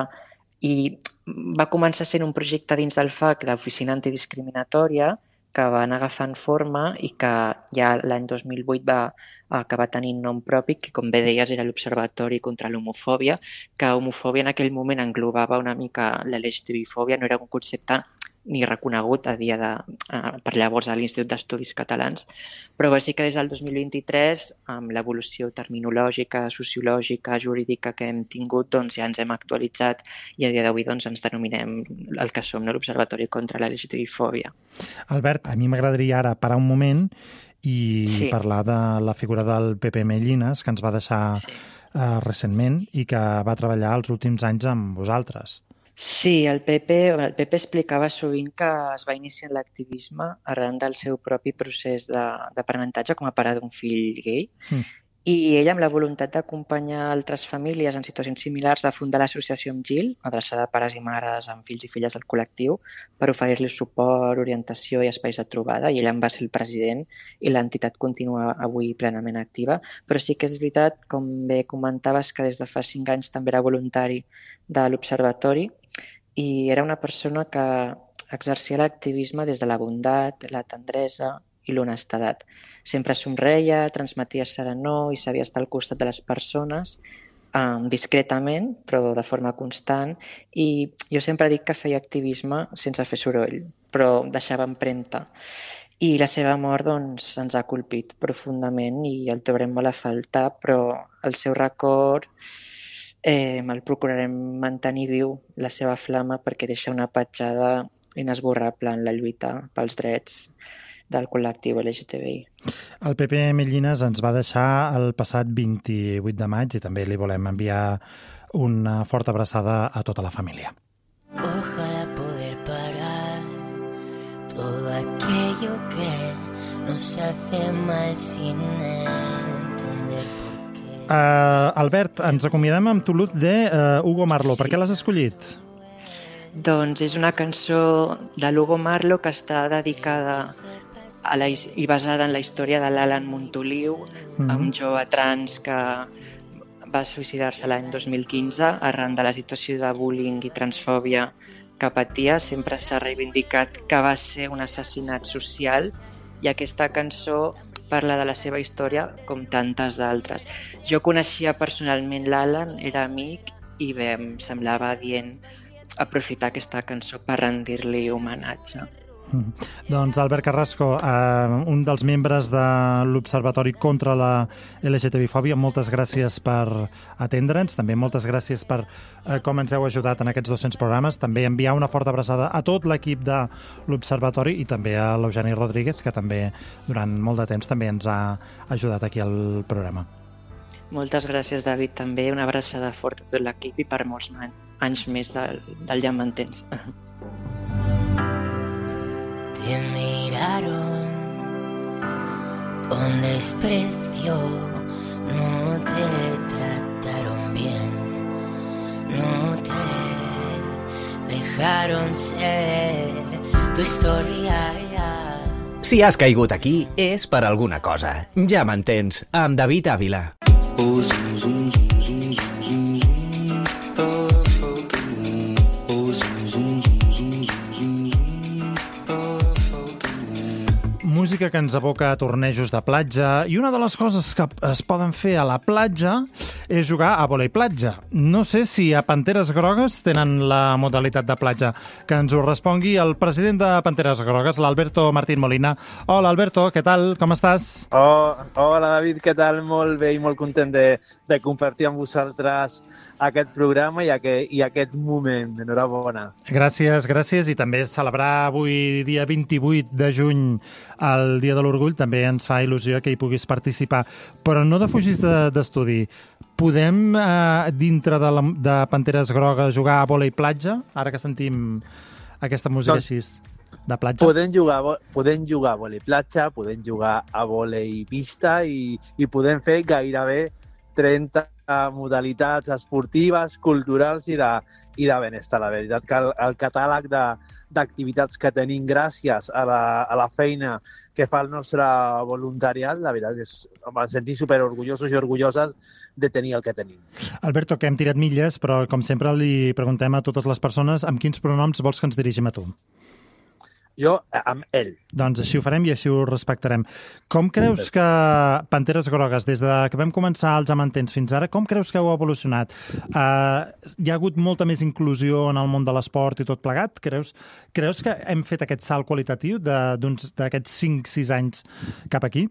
i va començar sent un projecte dins del F A C, l'Oficina Antidiscriminatòria, que van agafant forma i que ja l'any dos mil vuit va acabar tenint nom propi, que com bé deies era l'Observatori contra l'Homofòbia, que homofòbia en aquell moment englobava una mica la L G T B fòbia, no era un concepte ni reconegut a dia de, uh, per llavors a l'Institut d'Estudis Catalans, però sí que des del dos mil vint-i-tres, amb l'evolució terminològica, sociològica, jurídica que hem tingut, doncs ja ens hem actualitzat i a dia d'avui doncs, ens denominem el que som, no? L'Observatori contra la L G T B fòbia. Albert, a mi m'agradaria ara parar un moment i Sí. parlar de la figura del Pepe Mellines, que ens va deixar Sí. uh, recentment i que va treballar els últims anys amb vosaltres. Sí, el Pepe, el Pepe explicava sovint que es va iniciar en l'activisme arran del seu propi procés d'aprenentatge com a pare d'un fill gay. Mm. I ell, amb la voluntat d'acompanyar altres famílies en situacions similars, va fundar l'associació Amb Gil, adreçada a pares i mares amb fills i filles del col·lectiu, per oferir-los suport, orientació i espais de trobada, i ell en va ser el president i l'entitat continua avui plenament activa. Però sí que és veritat, com bé comentaves, que des de fa cinc anys també era voluntari de l'Observatori i era una persona que exercia l'activisme des de la bondat, la tendresa i l'honestedat. Sempre somreia, transmetia serenor i sabia estar al costat de les persones um, discretament, però de forma constant. I jo sempre dic que feia activisme sense fer soroll, però deixava empremta. I la seva mort doncs, ens ha colpit profundament i el trobarem molt a faltar, però el seu record eh, el procurarem mantenir viu, la seva flama, perquè deixa una petjada inesborrable en la lluita pels drets del col·lectiu L G T B I. El Pepe Mellines ens va deixar el passat vint-i-vuit de maig i també li volem enviar una forta abraçada a tota la família. Ojalá poder parar todo aquello que nos hace mal sin entender por qué. Uh, Albert, ens acomiadem amb Toulouse de uh, Hugo Marlo. Per què l'has escollit? Doncs és una cançó de l'Hugo Marlo que està dedicada a la, i basada en la història de l'Alan Montoliu, mm-hmm. un jove trans que va suïcidar-se l'any dos mil quinze arran de la situació de bullying i transfòbia que patia. Sempre s'ha reivindicat que va ser un assassinat social i aquesta cançó parla de la seva història com tantes d'altres. Jo coneixia personalment l'Alan, era amic i bé, em semblava adient aprofitar aquesta cançó per rendir-li homenatge. Mm. Doncs Albert Carrasco, eh, un dels membres de l'Observatori contra la L G T B I fòbia, moltes gràcies per atendre'ns, també moltes gràcies per eh, com ens heu ajudat en aquests dos-cents programes, també enviar una forta abraçada a tot l'equip de l'Observatori i també a l'Eugeni Rodríguez, que també durant molt de temps també ens ha ajudat aquí al programa. Moltes gràcies, David, també una abraçada forta a tot l'equip i per molts anys més del, del Ja m'entens. Te miraron con desprecio, no te trataron bien, no te dejaron ser tu historia. Si has caigut aquí, és per alguna cosa. Ja m'entens, amb David Ávila. Música que ens aboca a tornejos de platja, i una de les coses que es poden fer a la platja és jugar a vòlei platja. No sé si a Panteres Grogues tenen la modalitat de platja. Que ens ho respongui el president de Panteres Grogues, l'Alberto Martín Molina. Hola, Alberto, què tal? Com estàs? Oh, hola, David, què tal? Molt bé i molt content de, de compartir amb vosaltres aquest programa i aquest, i aquest moment. Enhorabona. Gràcies, gràcies. I també celebrar avui, dia vint-i-vuit de juny, el Dia de l'Orgull, també ens fa il·lusió que hi puguis participar. Però no defugis d'estudi. Podem, eh, dintre de, la, de Panteres Grogues, jugar a vòlei platja? Ara que sentim aquesta música doncs, així de platja. Podem jugar, podem jugar a vòlei platja, podem jugar a vòlei pista i, i podem fer gairebé trenta modalitats esportives, culturals i de, i de benestar. La veritat que el, el catàleg de d'activitats que tenim gràcies a la, a la feina que fa el nostre voluntariat, la veritat és que ens sentim superorgullosos i orgulloses de tenir el que tenim. Alberto, que hem tirat milles, però com sempre li preguntem a totes les persones amb quins pronoms vols que ens dirigim a tu? Jo, amb ell. Doncs així ho farem i així ho respectarem. Com creus que Panteres Grogues, des de que vam començar els Ja m'entens fins ara, com creus que heu evolucionat? Uh, hi ha hagut molta més inclusió en el món de l'esport i tot plegat? Creus, creus que hem fet aquest salt qualitatiu d'aquests cinc sis anys cap aquí?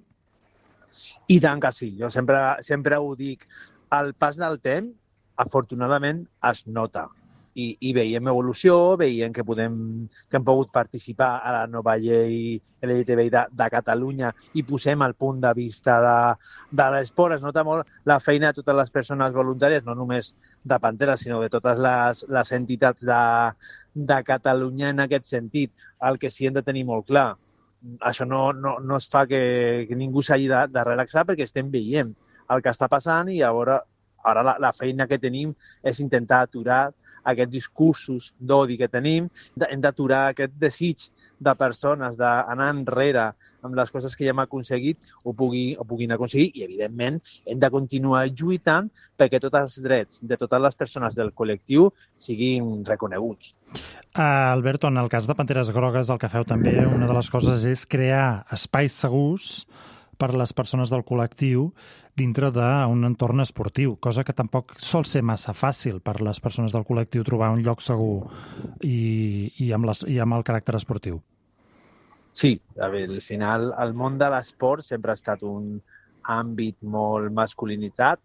I tant que sí. Jo sempre, sempre ho dic. El pas del temps, afortunadament, es nota. I, i veiem evolució, veiem que, podem, que hem pogut participar a la nova llei L G T B I de, de Catalunya i posem el punt de vista de, de l'esport. Es nota molt la feina de totes les persones voluntàries, no només de Panteres, sinó de totes les, les entitats de, de Catalunya en aquest sentit. El que sí hem de tenir molt clar, això no, no, no es fa que, que ningú s'hagi de, de relaxar perquè estem veient el que està passant i ara, ara la, la feina que tenim és intentar aturar aquests discursos d'odi que tenim, hem d'aturar aquest desig de persones d'anar enrere amb les coses que ja hem aconseguit o, pugui, o puguin aconseguir i, evidentment, hem de continuar lluitant perquè tots els drets de totes les persones del col·lectiu siguin reconeguts. Uh, Alberto, en el cas de Panteres Grogues, el que feu també, una de les coses és crear espais segurs per a les persones del col·lectiu dintre d'un entorn esportiu, cosa que tampoc sol ser massa fàcil per a les persones del col·lectiu trobar un lloc segur i, i, amb, les, i amb el caràcter esportiu. Sí, a veure, al final el món de l'esport sempre ha estat un àmbit molt masculinitzat,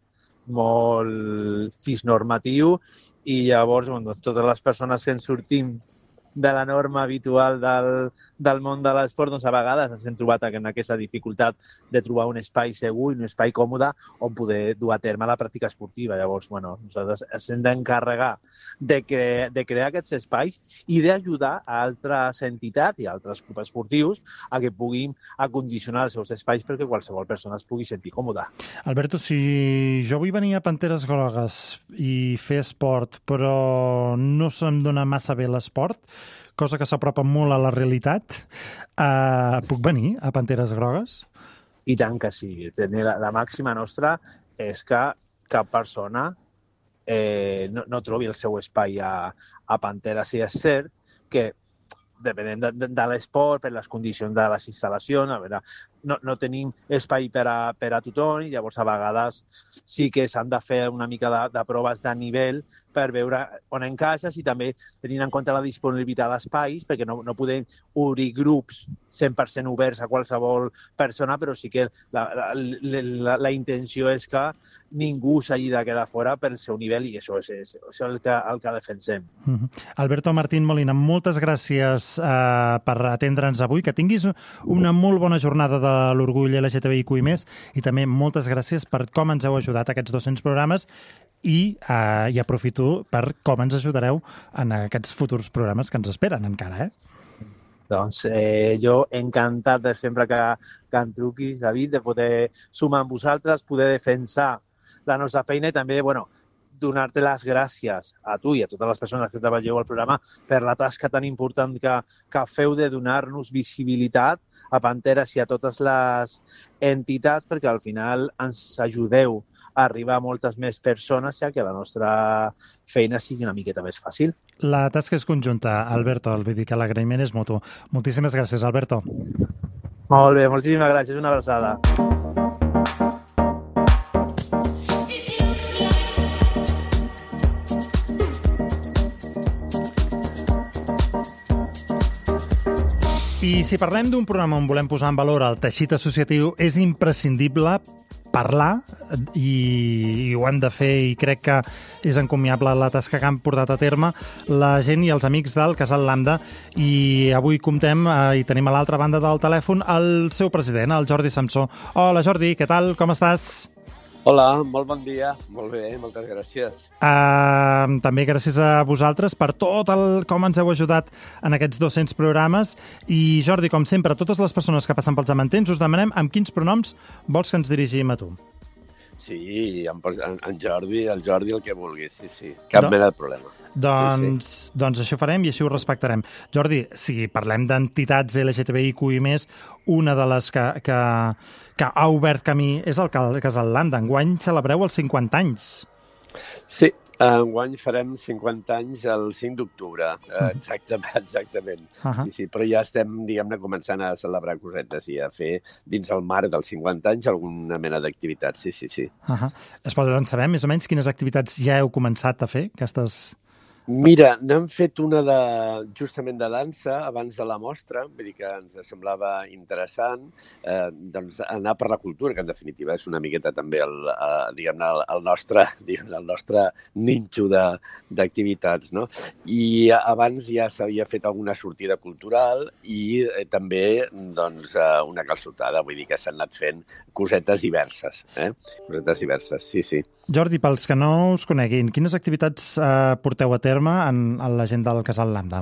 molt cisnormatiu i llavors bueno, totes les persones que ens sortim de la norma habitual del, del món de l'esport, doncs a vegades ens hem trobat en aquesta dificultat de trobar un espai segur i un espai còmode on poder dur a terme la pràctica esportiva. Llavors, bueno, nosaltres ens hem d'encarregar de, cre de crear aquests espais i d'ajudar a altres entitats i a altres clubs esportius a que puguin acondicionar els seus espais perquè qualsevol persona es pugui sentir còmoda. Alberto, si jo vull venir a Panteres Grogues i fer esport, però no se'm dona massa bé l'esport, cosa que s'apropa molt a la realitat, uh, puc venir a Panteres Grogues? I tant que sí. La, la màxima nostra és que cap persona eh, no, no trobi el seu espai a, a Panteres. I és cert que depenent de, de, de l'esport, per les condicions de les instal·lacions, a veure, no, no tenim espai per a, per a tothom i llavors a vegades sí que s'han de fer una mica de, de proves de nivell per veure on encaixes i també tenint en compte la disponibilitat d'espais, perquè no, no podem obrir grups cent per cent oberts a qualsevol persona, però sí que la, la, la, la intenció és que ningú s'hagi de quedar fora pel seu nivell i això és, és, és el, que, el que defensem. Uh-huh. Alberto Martín Molina, moltes gràcies uh, per atendre'ns avui, que tinguis una molt bona jornada de l'orgull L G T B I Q i més, i també moltes gràcies per com ens heu ajudat aquests dos-cents programes i, uh, i aprofito per com ens ajudareu en aquests futurs programes que ens esperen encara, eh? Doncs eh, jo encantat de sempre que, que em truquis, David, de poder sumar amb vosaltres, poder defensar la nostra feina i també, bueno, donar-te les gràcies a tu i a totes les persones que treballeu al programa per la tasca tan important que, que feu de donar-nos visibilitat a Panteres i a totes les entitats, perquè al final ens ajudeu a arribar a moltes més persones ja que la nostra feina sigui una miqueta més fàcil. La tasca és conjunta, Alberto, vull dir que l'agraïment és mutu. Moltíssimes gràcies, Alberto. Molt bé, moltíssimes gràcies, una abraçada. I si parlem d'un programa on volem posar en valor el teixit associatiu, és imprescindible parlar i, i ho hem de fer i crec que és encomiable la tasca que han portat a terme la gent i els amics del Casal Lambda i avui comptem eh, i tenim a l'altra banda del telèfon el seu president, el Jordi Samsó. Hola Jordi, què tal? Com estàs? Hola, molt bon dia. Molt bé, moltes gràcies. Uh, també gràcies a vosaltres per tot el com ens heu ajudat en aquests dos-cents programes. I Jordi, com sempre, a totes les persones que passen pels amatents us demanem amb quins pronoms vols que ens dirigim a tu. Sí, en, en Jordi, el Jordi el que vulguis, sí, sí. Cap no. mena de problema. Doncs, sí, sí. doncs això farem i així ho respectarem. Jordi, si parlem d'entitats L G T B I Q i més, una de les que, que, que ha obert camí és el Casal Lambda. Enguany celebreu els cinquanta anys. Sí, enguany farem cinquanta anys el cinc d'octubre, exactament. exactament. Uh-huh. Sí, sí, però ja estem, diguem-ne, començant a celebrar cosetes i a fer, dins el marc dels cinquanta anys, alguna mena d'activitat, sí, sí, sí. Uh-huh. Es pot doncs saber més o menys quines activitats ja heu començat a fer, aquestes... Mira, n'hem fet una de, justament de dansa abans de la mostra, vull dir que ens semblava interessant eh, doncs anar per la cultura, que en definitiva és una miqueta també el, eh, diguem-ne, el, el nostre, diguem-ne, el nostre ninxo d'activitats, no? I abans ja s'havia fet alguna sortida cultural i eh, també doncs, eh, una calçotada, vull dir que s'han anat fent cosetes diverses, eh? Cosetes diverses, sí, sí. Jordi, pels que no us coneguin, quines activitats eh, porteu a terme en, en la gent del Casal Lambda?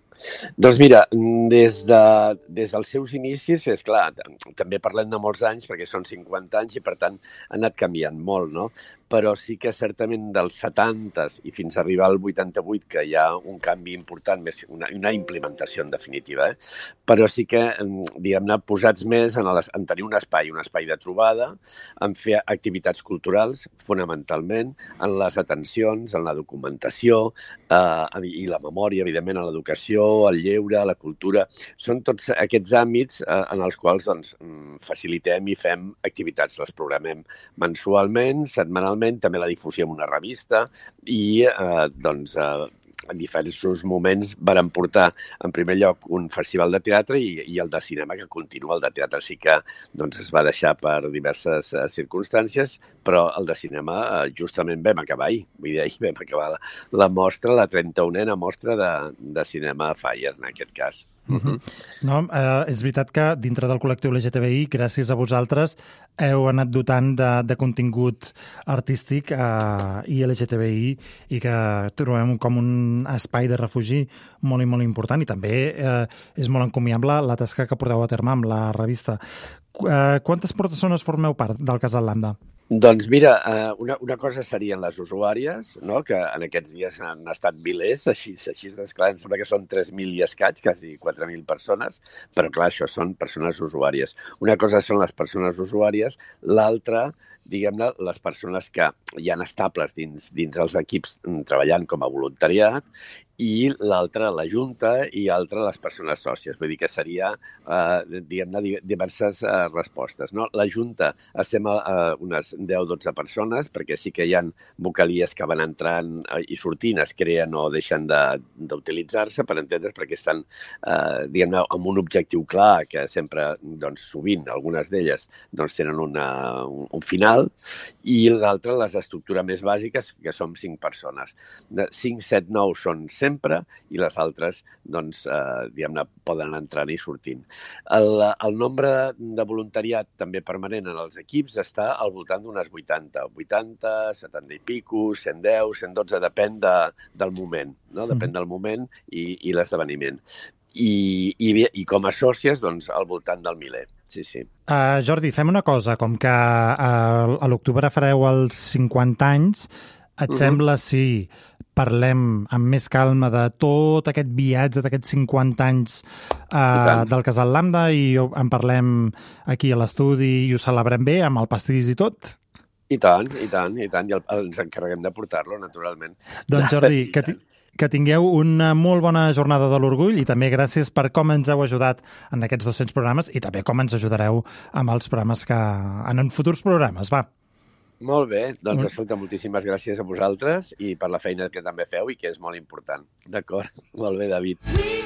Doncs mira, des, de, des dels seus inicis, és clar, també parlem de molts anys perquè són cinquanta anys i per tant ha anat canviant molt, no? Però sí que certament dels setantes i fins a arribar al vuitanta-vuit, que hi ha un canvi important, més una, una implementació en definitiva, eh? Però sí que, diguem-ne, posats més en, les, en tenir un espai, un espai de trobada, en fer activitats culturals, fonamentalment, en les atencions, en la documentació eh, i la memòria, evidentment, en l'educació, el lleure, la cultura. Són tots aquests àmbits eh, en els quals doncs, facilitem i fem activitats. Les programem mensualment, setmanalment, també la difusió en una revista i eh, doncs, eh, en diversos moments varen portar en primer lloc un festival de teatre i, i el de cinema, que continua. El de teatre sí que doncs, es va deixar per diverses eh, circumstàncies, però el de cinema eh, justament vam acabar ahir. Vull dir, ahir vam acabar la, la mostra, la trenta-unena mostra de, de cinema Fire, en aquest cas. Uh-huh. No, eh, és veritat que dintre del col·lectiu L G T B I, gràcies a vosaltres, heu anat dotant de, de contingut artístic eh, i L G T B I i que trobem com un espai de refugi molt i molt important i també eh, és molt encomiable la tasca que porteu a terme amb la revista. Eh, quantes persones formeu part del Casal Lambda? Doncs mira, una, una cosa serien les usuàries, no? Que en aquests dies han estat milers, així, així d'esclar, em sembla que són tres mil i escaig, quasi quatre mil persones, però clar, això són persones usuàries. Una cosa són les persones usuàries, l'altra, diguem-ne, les persones que hi han estables dins, dins els equips treballant com a voluntariat, i l'altra, la Junta, i l'altra, les persones sòcies. Vull dir que seria, eh, diguem-ne, diverses eh, respostes. No? La Junta estem a, a unes deu dotze persones, perquè sí que hi ha vocalies que van entrant i sortint, es creen o deixen d'utilitzar-se, per entendre's, perquè estan, eh, diguem-ne, amb un objectiu clar, que sempre, doncs, sovint, algunes d'elles, doncs, tenen una, un, un final, i l'altra, les estructures més bàsiques, que som cinc persones. cinc, set, nou són sempre, i les altres, doncs, eh, diguem-ne, poden entrar i sortint. El, el nombre de voluntariat també permanent en els equips està al voltant d'unes vuitanta, vuitanta, setanta i pico, cent deu, cent dotze, depèn de, del moment, no? Depèn del moment i, i l'esdeveniment. I, i, I com a sòcies, doncs, al voltant del miler. Sí, sí. Uh, Jordi, fem una cosa, com que uh, a l'octubre fareu els cinquanta anys, et uh-huh. sembla si parlem amb més calma de tot aquest viatge d'aquests cinquanta anys uh, del Casal Lambda i en parlem aquí a l'estudi i ho celebrem bé amb el pastís i tot? I tant, i tant, i tant, i el, ens encarreguem de portar-lo, naturalment. Doncs Jordi, que, ti, que tingueu una molt bona jornada de l'orgull i també gràcies per com ens heu ajudat en aquests dos-cents programes i també com ens ajudareu amb els programes que... en futurs programes, va. Molt bé, doncs escolta, moltíssimes gràcies a vosaltres i per la feina que també feu i que és molt important. D'acord? Molt bé, David.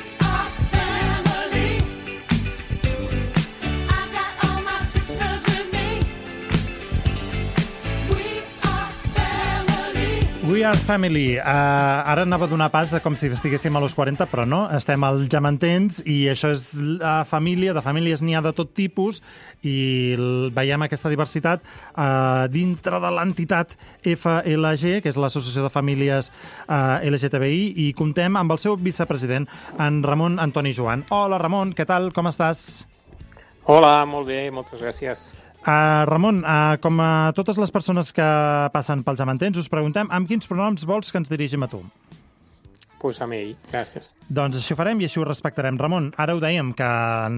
We are family. Uh, ara anava a donar pas a com si estiguéssim a los quaranta, però no, estem al Ja m'entens i això és la família, de famílies n'hi ha de tot tipus i veiem aquesta diversitat uh, dintre de l'entitat F L G, que és l'Associació de Famílies uh, L G T B I, i comptem amb el seu vicepresident, en Ramon Antoni Joan. Hola, Ramon, què tal? Com estàs? Hola, molt bé, moltes gràcies. Uh, Ramon, uh, com a totes les persones que passen pel Ja m'entens, us preguntem amb quins pronoms vols que ens dirigim a tu? Pues amb ell, gràcies. Doncs així ho farem i així ho respectarem. Ramon, ara ho dèiem, que en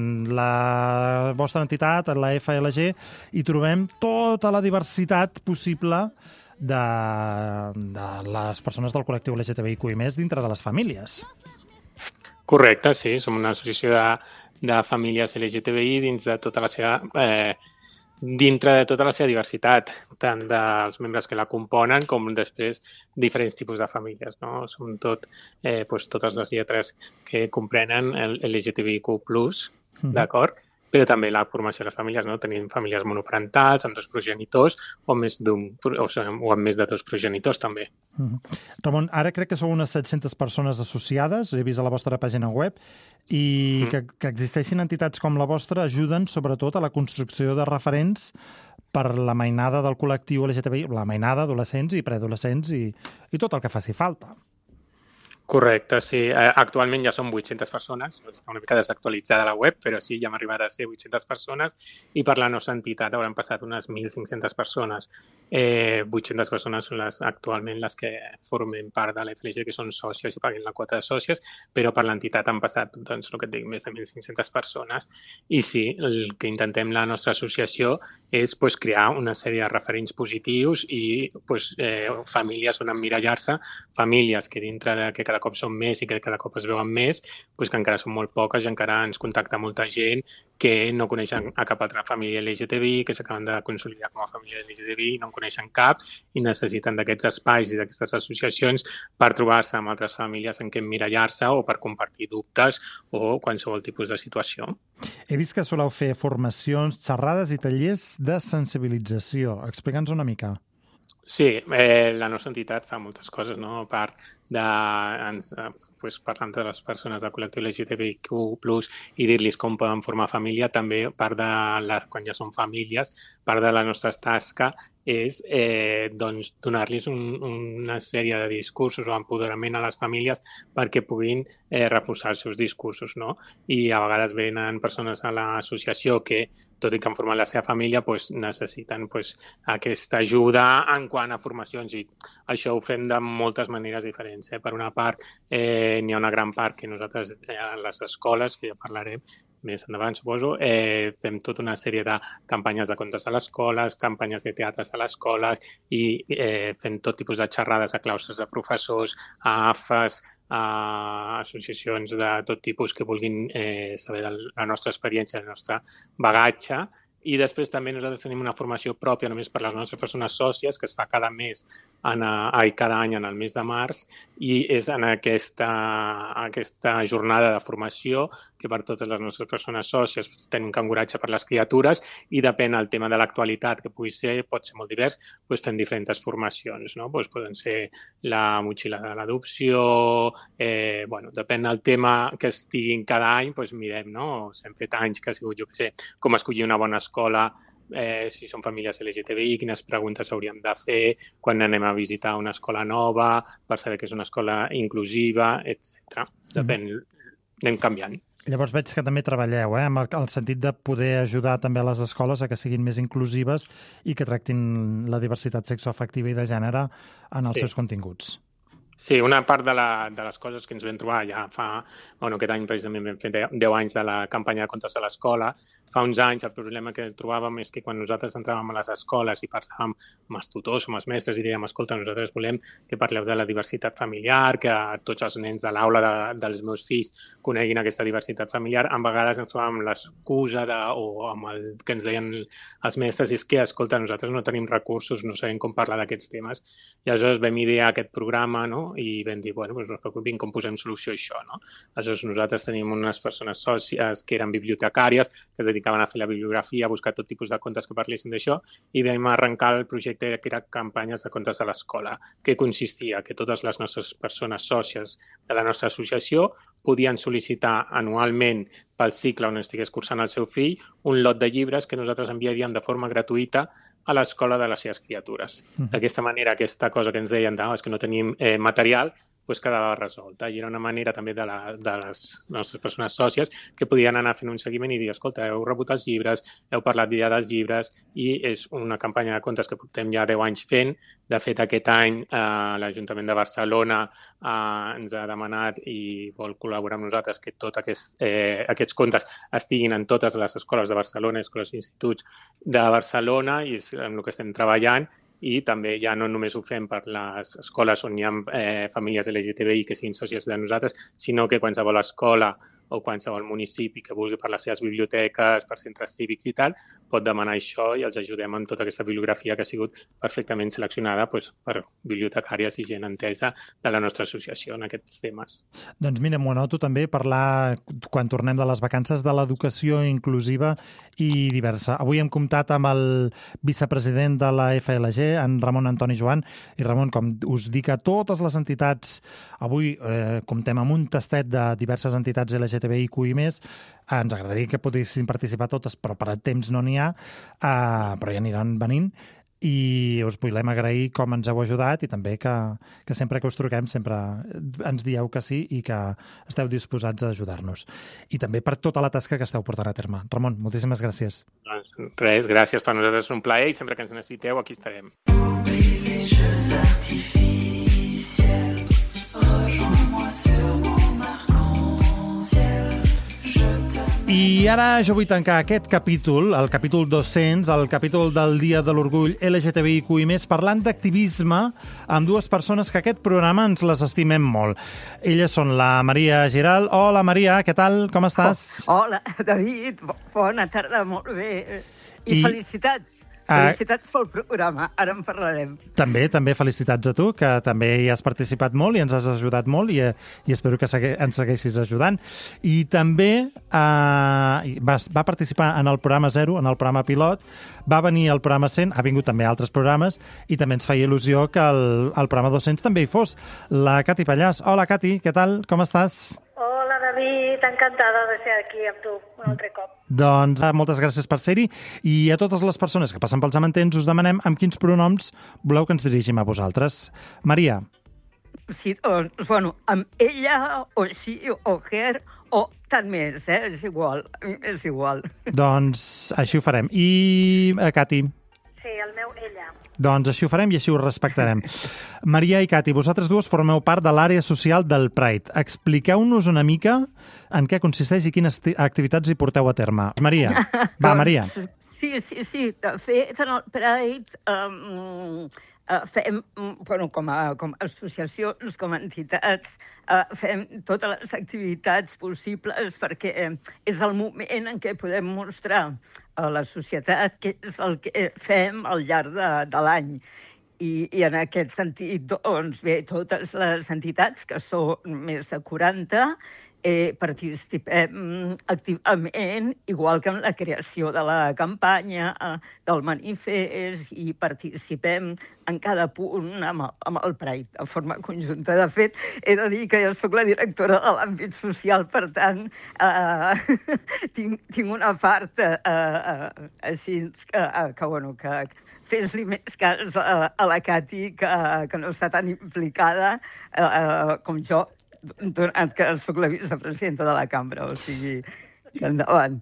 la vostra entitat, en la F L G, hi trobem tota la diversitat possible de, de les persones del col·lectiu L G T B I Q i més dintre de les famílies. Correcte, sí. Som una associació de, de famílies L G T B I dins de tota la seva... Eh, dintre de tota la seva diversitat, tant dels membres que la componen com després diferents tipus de famílies, no? Som tot, eh, doncs, totes les lletres que comprenen el L G T B I Q plus, mm-hmm. d'acord? Però també la formació de les famílies, no? Tenim famílies monoparentals, amb dos progenitors, o, més d'un, o, sigui, o amb més de dos progenitors, també. Mm-hmm. Ramon, ara crec que sou unes set-centes persones associades, he vist a la vostra pàgina web, i mm. que, que existeixin entitats com la vostra ajuden sobretot a la construcció de referents per la mainada del col·lectiu L G T B I, la mainada adolescents i preadolescents i, i tot el que faci falta. Correcte, sí. Actualment ja són vuit-centes persones, està una mica desactualitzada la web, però sí, ja hem arribat a ser vuit-centes persones i per la nostra entitat hauran passat unes mil cinc-centes persones. Eh, vuit-centes persones són les, actualment les que formen part de la F L G, que són sòcies i paguen la quota de sòcies, però per l'entitat han passat, doncs, el que et dic, més de mil cinc-centes persones. I sí, el que intentem la nostra associació és pues, crear una sèrie de referents positius i pues, eh, famílies on emmirallar-se, famílies que dintre de que cada cop són més i que cada cop es veuen més, doncs que encara són molt poques i encara ens contacta molta gent que no coneixen a cap altra família L G T B I, que s'acaben de consolidar com a família L G T B I, no en coneixen cap i necessiten d'aquests espais i d'aquestes associacions per trobar-se amb altres famílies en què emmirallar-se o per compartir dubtes o qualsevol tipus de situació. He vist que soleu fer formacions, xerrades i tallers de sensibilització. Explica'ns una mica. Sí, eh, la nostra entitat fa moltes coses, no? A part de, ens, eh, pues, parlant de les persones del col·lectiu L G T B I Q plus, i dir-los com poden formar família, també part de les, quan ja són famílies, part de la nostra tasca és eh, doncs, donar-los un, una sèrie de discursos o empoderament a les famílies perquè puguin eh, reforçar els seus discursos, no? I a vegades venen persones a l'associació que, tot i que han format la seva família, pues, necessiten pues, aquesta ajuda en quant a formacions, i això ho fem de moltes maneres diferents. Eh? Per una part, eh, n'hi ha una gran part que nosaltres, eh, a les escoles, que ja parlarem més endavant, suposo, eh, fem tota una sèrie de campanyes de contes a les escoles, campanyes de teatres a les escoles i eh, fem tot tipus de xerrades a claustres de professors, a A F As, a associacions de tot tipus que vulguin eh, saber de la nostra experiència, del nostre bagatge. I després també nosaltres tenim una formació pròpia només per les nostres persones sòcies que es fa cada mes, en, ai, cada any en el mes de març, i és en aquesta, aquesta jornada de formació que per totes les nostres persones sòcies tenim un canguratge per les criatures i depèn del tema de l'actualitat, que pugui ser, pot ser molt divers, doncs fem diferents formacions, no? Doncs poden ser la motxilla de l'adopció, eh, bueno, depèn del tema que estiguin cada any, doncs mirem, no? Hem fet anys que ha sigut, jo què sé, com escollir una bona escola, escola, eh, si són famílies L G T B I, quines preguntes hauríem de fer, quan anem a visitar una escola nova, per saber que és una escola inclusiva, etcètera. Depèn, mm. anem canviant. Llavors veig que també treballeu, eh, amb el, el sentit de poder ajudar també a les escoles a que siguin més inclusives i que tractin la diversitat sexoafectiva i de gènere en els sí. seus continguts. Sí, una part de, la, de les coses que ens vam trobar ja fa... Bueno, aquest any precisament vam fer deu anys de la campanya de contes a l'escola. Fa uns anys el problema que trobàvem és que quan nosaltres entràvem a les escoles i parlàvem amb els tutors, amb els mestres, i dèiem, escolta, nosaltres volem que parleu de la diversitat familiar, que tots els nens de l'aula de, dels meus fills coneguin aquesta diversitat familiar. A vegades ens trobàvem amb l'excusa de, o amb el que ens deien els mestres, és que, escolta, nosaltres no tenim recursos, no sabem com parlar d'aquests temes. I aleshores vam idear aquest programa, no?, i vam dir, bueno, doncs no us preocupin, com posem solució a això, no? Aleshores, nosaltres tenim unes persones sòcies que eren bibliotecàries, que es dedicaven a fer la bibliografia, a buscar tot tipus de contes que parlessin d'això, i vam arrencar el projecte que era campanyes de contes a l'escola, que consistia que totes les nostres persones sòcies de la nostra associació podien sol·licitar anualment pel cicle on estigués cursant el seu fill un lot de llibres que nosaltres enviaríem de forma gratuïta a l'escola de les seves criatures. D'aquesta manera, aquesta cosa que ens deien de, oh, és que no tenim eh, material, doncs quedava resolta. I era una manera també de, la, de les nostres persones sòcies que podien anar fent un seguiment i dir, escolta, heu rebut els llibres, heu parlat ja dels llibres, i és una campanya de contes que portem ja deu anys fent. De fet, aquest any eh, l'Ajuntament de Barcelona eh, ens ha demanat i vol col·laborar amb nosaltres que tots aquest, eh, aquests contes estiguin en totes les escoles de Barcelona, escoles i instituts de Barcelona, i és en el que estem treballant. I també ja no només ho fem per les escoles on hi ha eh, famílies L G T B I que siguin sòcies de nosaltres, sinó que qualsevol escola o qualsevol municipi que vulgui per les seves biblioteques, per centres cívics i tal, pot demanar això i els ajudem amb tota aquesta bibliografia que ha sigut perfectament seleccionada doncs, per bibliotecàries i gent entesa de la nostra associació en aquests temes. Doncs mira, m'ho anoto també parlar, quan tornem de les vacances, de l'educació inclusiva i diversa. Avui hem comptat amb el vicepresident de la F L G, en Ramon Antoni Joan. I Ramon, com us dic a totes les entitats, avui eh, comptem amb un tastet de diverses entitats L G T B I Q i més, ens agradaria que poguessin participar totes, però per temps no n'hi ha, eh, però ja aniran venint, i us volem agrair com ens heu ajudat i també que, que sempre que us truquem sempre ens dieu que sí i que esteu disposats a ajudar-nos. I també per tota la tasca que esteu portant a terme. Ramon, moltíssimes gràcies. Doncs res, gràcies, per nosaltres és un plaer i sempre que ens necessiteu aquí estarem. I ara jo vull tancar aquest capítol, el capítol dos-cents, el capítol del Dia de l'Orgull L G T B I Q i més, parlant d'activisme amb dues persones que aquest programa ens les estimem molt. Elles són la Maria Giral. Hola, Maria, què tal? Com estàs? Oh, hola, David. Bona tarda, molt bé. I, I felicitats. Felicitats pel programa, ara en parlarem. També, també felicitats a tu, que també hi has participat molt i ens has ajudat molt i, i espero que segui, ens segueixis ajudant. I també eh, va, va participar en el programa zero, en el programa pilot, va venir al programa cent, ha vingut també a altres programes i també ens feia il·lusió que el, el programa dos-cents també hi fos. La Cati Pallàs. Hola, Cati, què tal? Com estàs? Hola, David, encantada de ser aquí amb tu un altre cop. Doncs moltes gràcies per ser-hi i a totes les persones que passen pels Amatents us demanem amb quins pronoms voleu que ens dirigim a vosaltres. Maria. Sí, doncs, bueno, amb ella, o sí, o her, o tant més, eh? És igual, és igual. Doncs així ho farem. I a Cati? Sí, el meu ella. Doncs així ho farem i així ho respectarem. Maria i Cati, vosaltres dues formeu part de l'àrea social del Pride. Expliqueu-nos una mica en què consisteix i quines activitats hi porteu a terme. Maria, va, Maria. Sí, sí, sí. De fet, en el Pride um, uh, fem, bueno, com a, com a associacions, com a entitats, uh, fem totes les activitats possibles perquè és el moment en què podem mostrar a la societat què és el que fem al llarg de, de l'any. I, I en aquest sentit, doncs, bé, totes les entitats, que són més de quaranta, eh, participem activament, igual que en la creació de la campanya, eh, del manifest, i participem en cada punt amb el, amb el Pride, de forma conjunta. De fet, he de dir que jo soc la directora de l'àmbit social, per tant, eh, tinc, tinc una part eh, eh, així que, que, bueno, que fes-li més cas a, a la Cati, que, que no està tan implicada eh, com jo, donat que soc la vicepresidenta de la cambra, o sigui, endavant.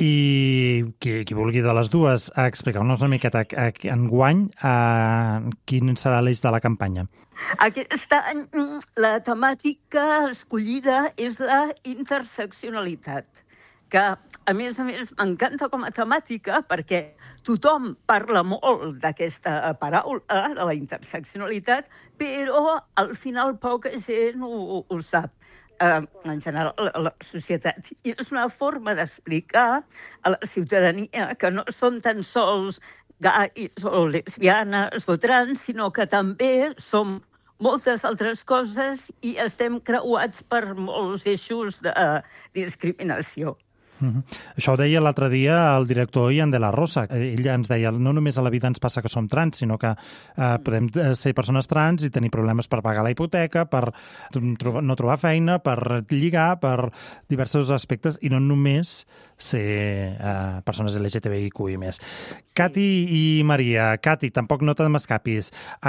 I qui, qui vulgui de les dues, expliqueu-nos una miqueta enguany eh, quin serà l'eix de la campanya. Aquest any la temàtica escollida és la interseccionalitat, que, a més a més, m'encanta com a temàtica perquè tothom parla molt d'aquesta paraula, de la interseccionalitat, però al final poca gent ho, ho sap, eh, en general, la, la societat. I és una forma d'explicar a la ciutadania que no són tan sols gais o lesbianes o trans, sinó que també som moltes altres coses i estem creuats per molts eixos de uh, discriminació. Mm-hmm. Això ho deia l'altre dia el director Ian de la Rosa. Ell ens deia, no només a la vida ens passa que som trans, sinó que eh, podem ser persones trans i tenir problemes per pagar la hipoteca, per trobar, no trobar feina, per lligar, per diversos aspectes, i no només ser eh, persones L G T B I Q i més. Cati i Maria. Cati, tampoc no te m'escapis. Eh,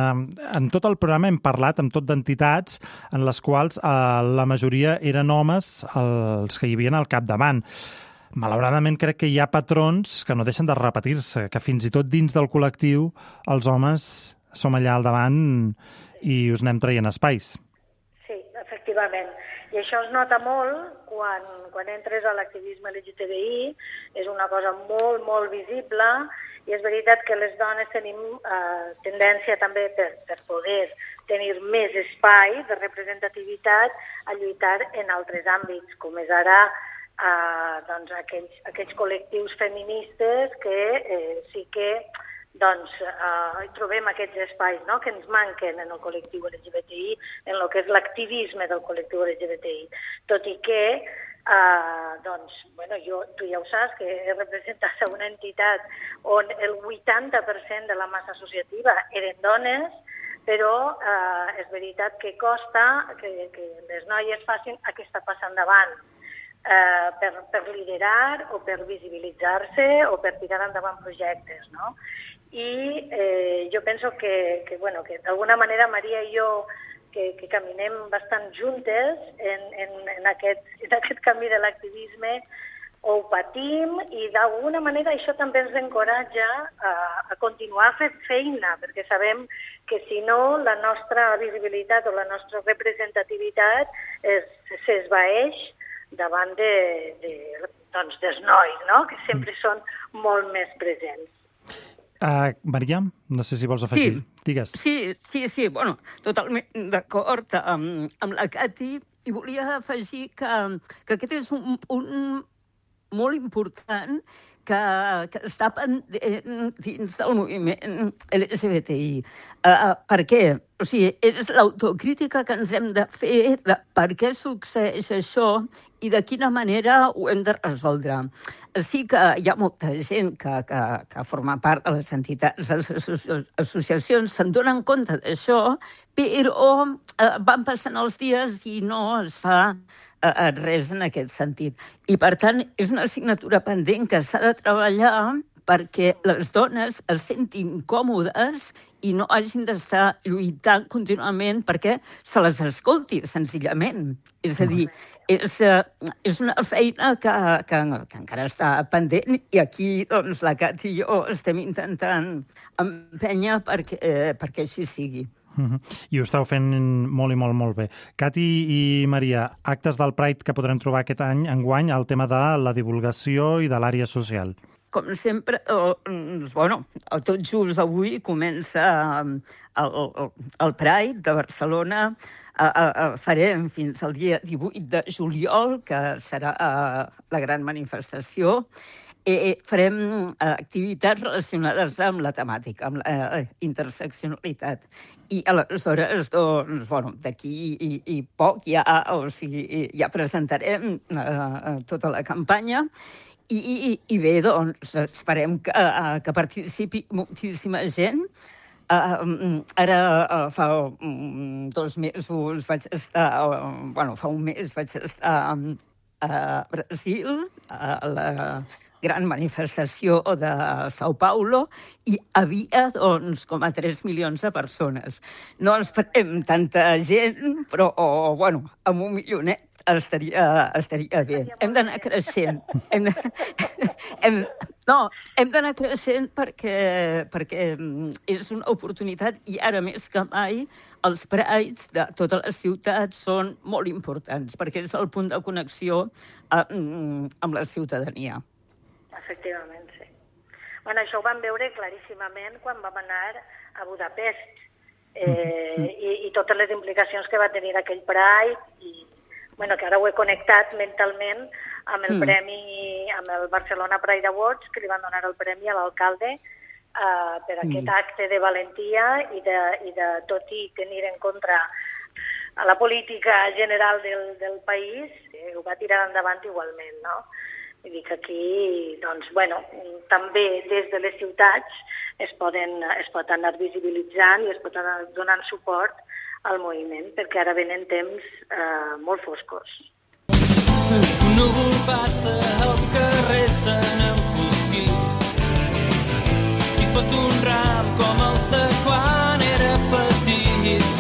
en tot el programa hem parlat amb tot d'entitats en les quals eh, la majoria eren homes, els que hi havia al capdavant. Malauradament crec que hi ha patrons que no deixen de repetir-se, que fins i tot dins del col·lectiu els homes som allà al davant i us anem traient espais. Sí, efectivament. I això es nota molt quan, quan entres a l'activisme L G T B I, és una cosa molt, molt visible, i és veritat que les dones tenim eh, tendència també per, per poder tenir més espai de representativitat a lluitar en altres àmbits, com és ara Uh, doncs aquells, aquells col·lectius feministes que eh, sí que doncs, uh, trobem aquests espais, no?, que ens manquen en el col·lectiu L G B T I, en el que és l'activisme del col·lectiu L G B T I. Tot i que, uh, doncs, bueno, jo, tu ja ho saps, que he representat a una entitat on el vuitanta per cent de la massa associativa eren dones, però uh, és veritat que costa que, que les noies facin aquesta passa endavant. Eh, per, per liderar o per visibilitzar-se o per tirar endavant projectes, no? I eh, jo penso que, que, bueno, que d'alguna manera Maria i jo que, que caminem bastant juntes en, en, en, aquest, en aquest camí de l'activisme ho patim i d'alguna manera això també ens encoratja a, a continuar fent feina, perquè sabem que si no la nostra visibilitat o la nostra representativitat s'esvaeix davant de, de, doncs, dels nois, no?, que sempre són molt més presents. Uh, Maria, no sé si vols afegir. Sí. Digues. Sí, sí, sí, bueno, totalment d'acord amb, amb la Cati, i volia afegir que, que aquest és un punt molt important, que, que està pendent dins del moviment L G B T I. Uh, per què? O sigui, és l'autocrítica que ens hem de fer de per què succeeix això i de quina manera ho hem de resoldre. Sí que hi ha molta gent que, que, que forma part de les entitats, les associacions, se'n donen compte d'això, però eh, van passant els dies i no es fa eh, res en aquest sentit. I, per tant, és una assignatura pendent que s'ha de treballar perquè les dones es sentin còmodes i no hagin d'estar lluitant contínuament perquè se les escolti, senzillament. És a dir, és, és una feina que, que, que encara està pendent i aquí doncs, la Cati i jo estem intentant empènyer perquè, eh, perquè així sigui. Uh-huh. I ho esteu fent molt i molt, molt bé. Cati i Maria, actes del Pride que podrem trobar aquest any, enguany, el tema de la divulgació i de l'àrea social. Com sempre, doncs, bueno, tot just avui comença el, el, el Pride de Barcelona. Farem fins al dia divuit de juliol, que serà la gran manifestació. I farem activitats relacionades amb la temàtica, amb la interseccionalitat. I aleshores, doncs, bueno, d'aquí i, i poc ja, o sigui, ja presentarem uh, tota la campanya. I, i, i bé, doncs, esperem que, que participi moltíssima gent. Uh, ara uh, fa um, dos mesos vaig estar, uh, bueno, fa un mes vaig estar um, a Brasil, a la gran manifestació de São Paulo, i havia, doncs, com a tres milions de persones. No esperem tanta gent, però, oh, bueno, amb un milionet estaria, estaria bé. Hem d'anar creixent. Hem de, hem, no, hem d'anar creixent perquè, perquè és una oportunitat i ara més que mai els Prides de totes les ciutats són molt importants perquè és el punt de connexió amb, amb la ciutadania. Efectivament, sí. Bueno, això ho vam veure claríssimament quan vam anar a Budapest eh, mm. i, i totes les implicacions que va tenir aquell Pride i bueno, que ara ho he connectat mentalment amb el mm. premi, amb el Barcelona Pride Awards, que li van donar el premi a l'alcalde eh, per mm. aquest acte de valentia i de, i de tot i tenir en contra a la política general del, del país, eh, ho va tirar endavant igualment, no? Vull dir que aquí, doncs, bueno, també des de les ciutats es, poden, es pot anar visibilitzant i es pot anar donant suport al moviment, perquè ara venen temps eh, molt foscos. Un núvol passa, els carrers s'han enfosquit i fot un ram com els de quan era petit.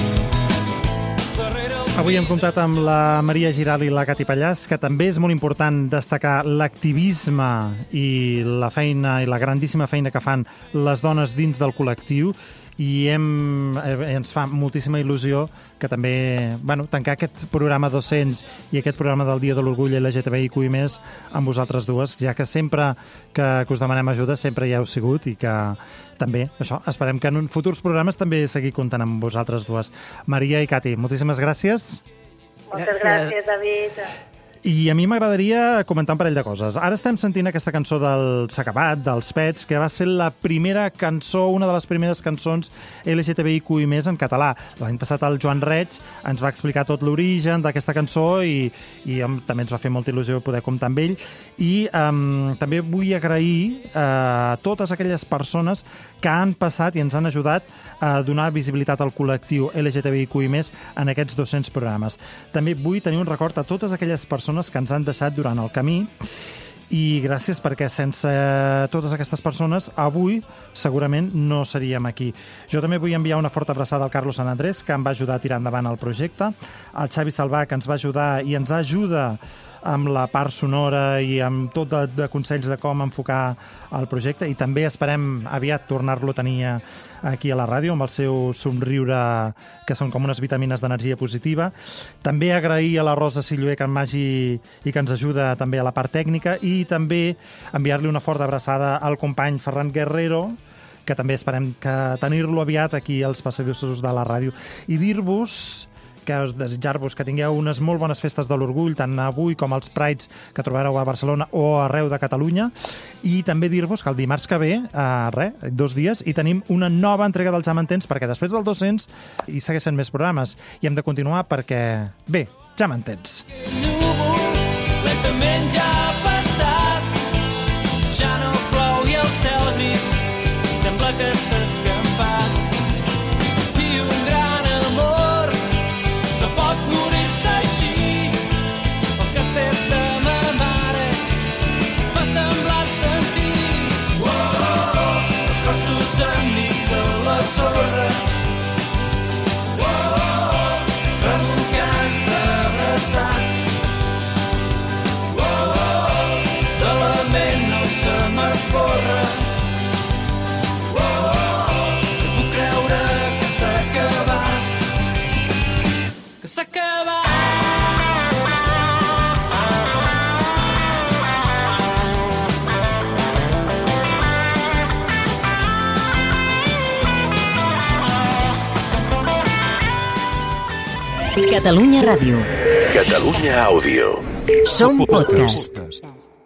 Avui hem comptat amb la Maria Giral i la Cati Pallàs, que també és molt important destacar l'activisme i la feina i la grandíssima feina que fan les dones dins del col·lectiu i hem, eh, ens fa moltíssima il·lusió que també, bueno, tancar aquest programa dos-cents i aquest programa del Dia de l'Orgull L G T B I Q i més amb vosaltres dues, ja que sempre que, que us demanem ajuda sempre hi heu sigut i que també, això, esperem que en futurs programes també seguir comptant amb vosaltres dues. Maria i Cati, moltíssimes gràcies. Moltes gràcies, David. I a mi m'agradaria comentar un parell de coses. Ara estem sentint aquesta cançó del S'ha acabat, dels Pets, que va ser la primera cançó, una de les primeres cançons L G T B I Q i més en català. L'any passat el Joan Reig ens va explicar tot l'origen d'aquesta cançó i, i um, també ens va fer molta il·lusió poder comptar amb ell. I um, també vull agrair uh, a totes aquelles persones que han passat i ens han ajudat a donar visibilitat al col·lectiu L G T B I Q i més en aquests dos-cents programes. També vull tenir un record a totes aquelles persones que ens han deixat durant el camí i gràcies perquè sense totes aquestes persones avui segurament no seríem aquí. Jo també vull enviar una forta abraçada al Carlos San Andrés, que em va ajudar a tirar endavant el projecte, al Xavi Salvà, que ens va ajudar i ens ajuda amb la part sonora i amb tot de, de consells de com enfocar el projecte, i també esperem aviat tornar-lo a tenir aquí a la ràdio amb el seu somriure, que són com unes vitamines d'energia positiva. També agrair a la Rosa Silluer, que m'hagi i que ens ajuda també a la part tècnica, i també enviar-li una forta abraçada al company Ferran Guerrero, que també esperem que tenir-lo aviat aquí als passadissos de la ràdio, i dir-vos que desitjar-vos que tingueu unes molt bones festes de l'Orgull, tant avui com els Prides que trobareu a Barcelona o arreu de Catalunya, i també dir-vos que el dimarts que ve, eh, res, dos dies, i tenim una nova entrega dels Ja m'entens, perquè després del dos-cents hi segueixen més programes, i hem de continuar perquè, bé, ja m'entens. Lentament ja ha passat, ja no plou i el cel gris sembla que s'ha escampat. I un gran amor no pot morir-se així, el que ha fet de ma mare m'ha semblat sentir. Oh, oh, oh, els cossos enmig de la sorra, oh, oh, oh, remuncants abraçats. M'esborra. Oh, oh, oh, no puc creure que s'ha acabat, que s'ha acabat. Catalunya Ràdio. Catalunya Àudio. Som podcast.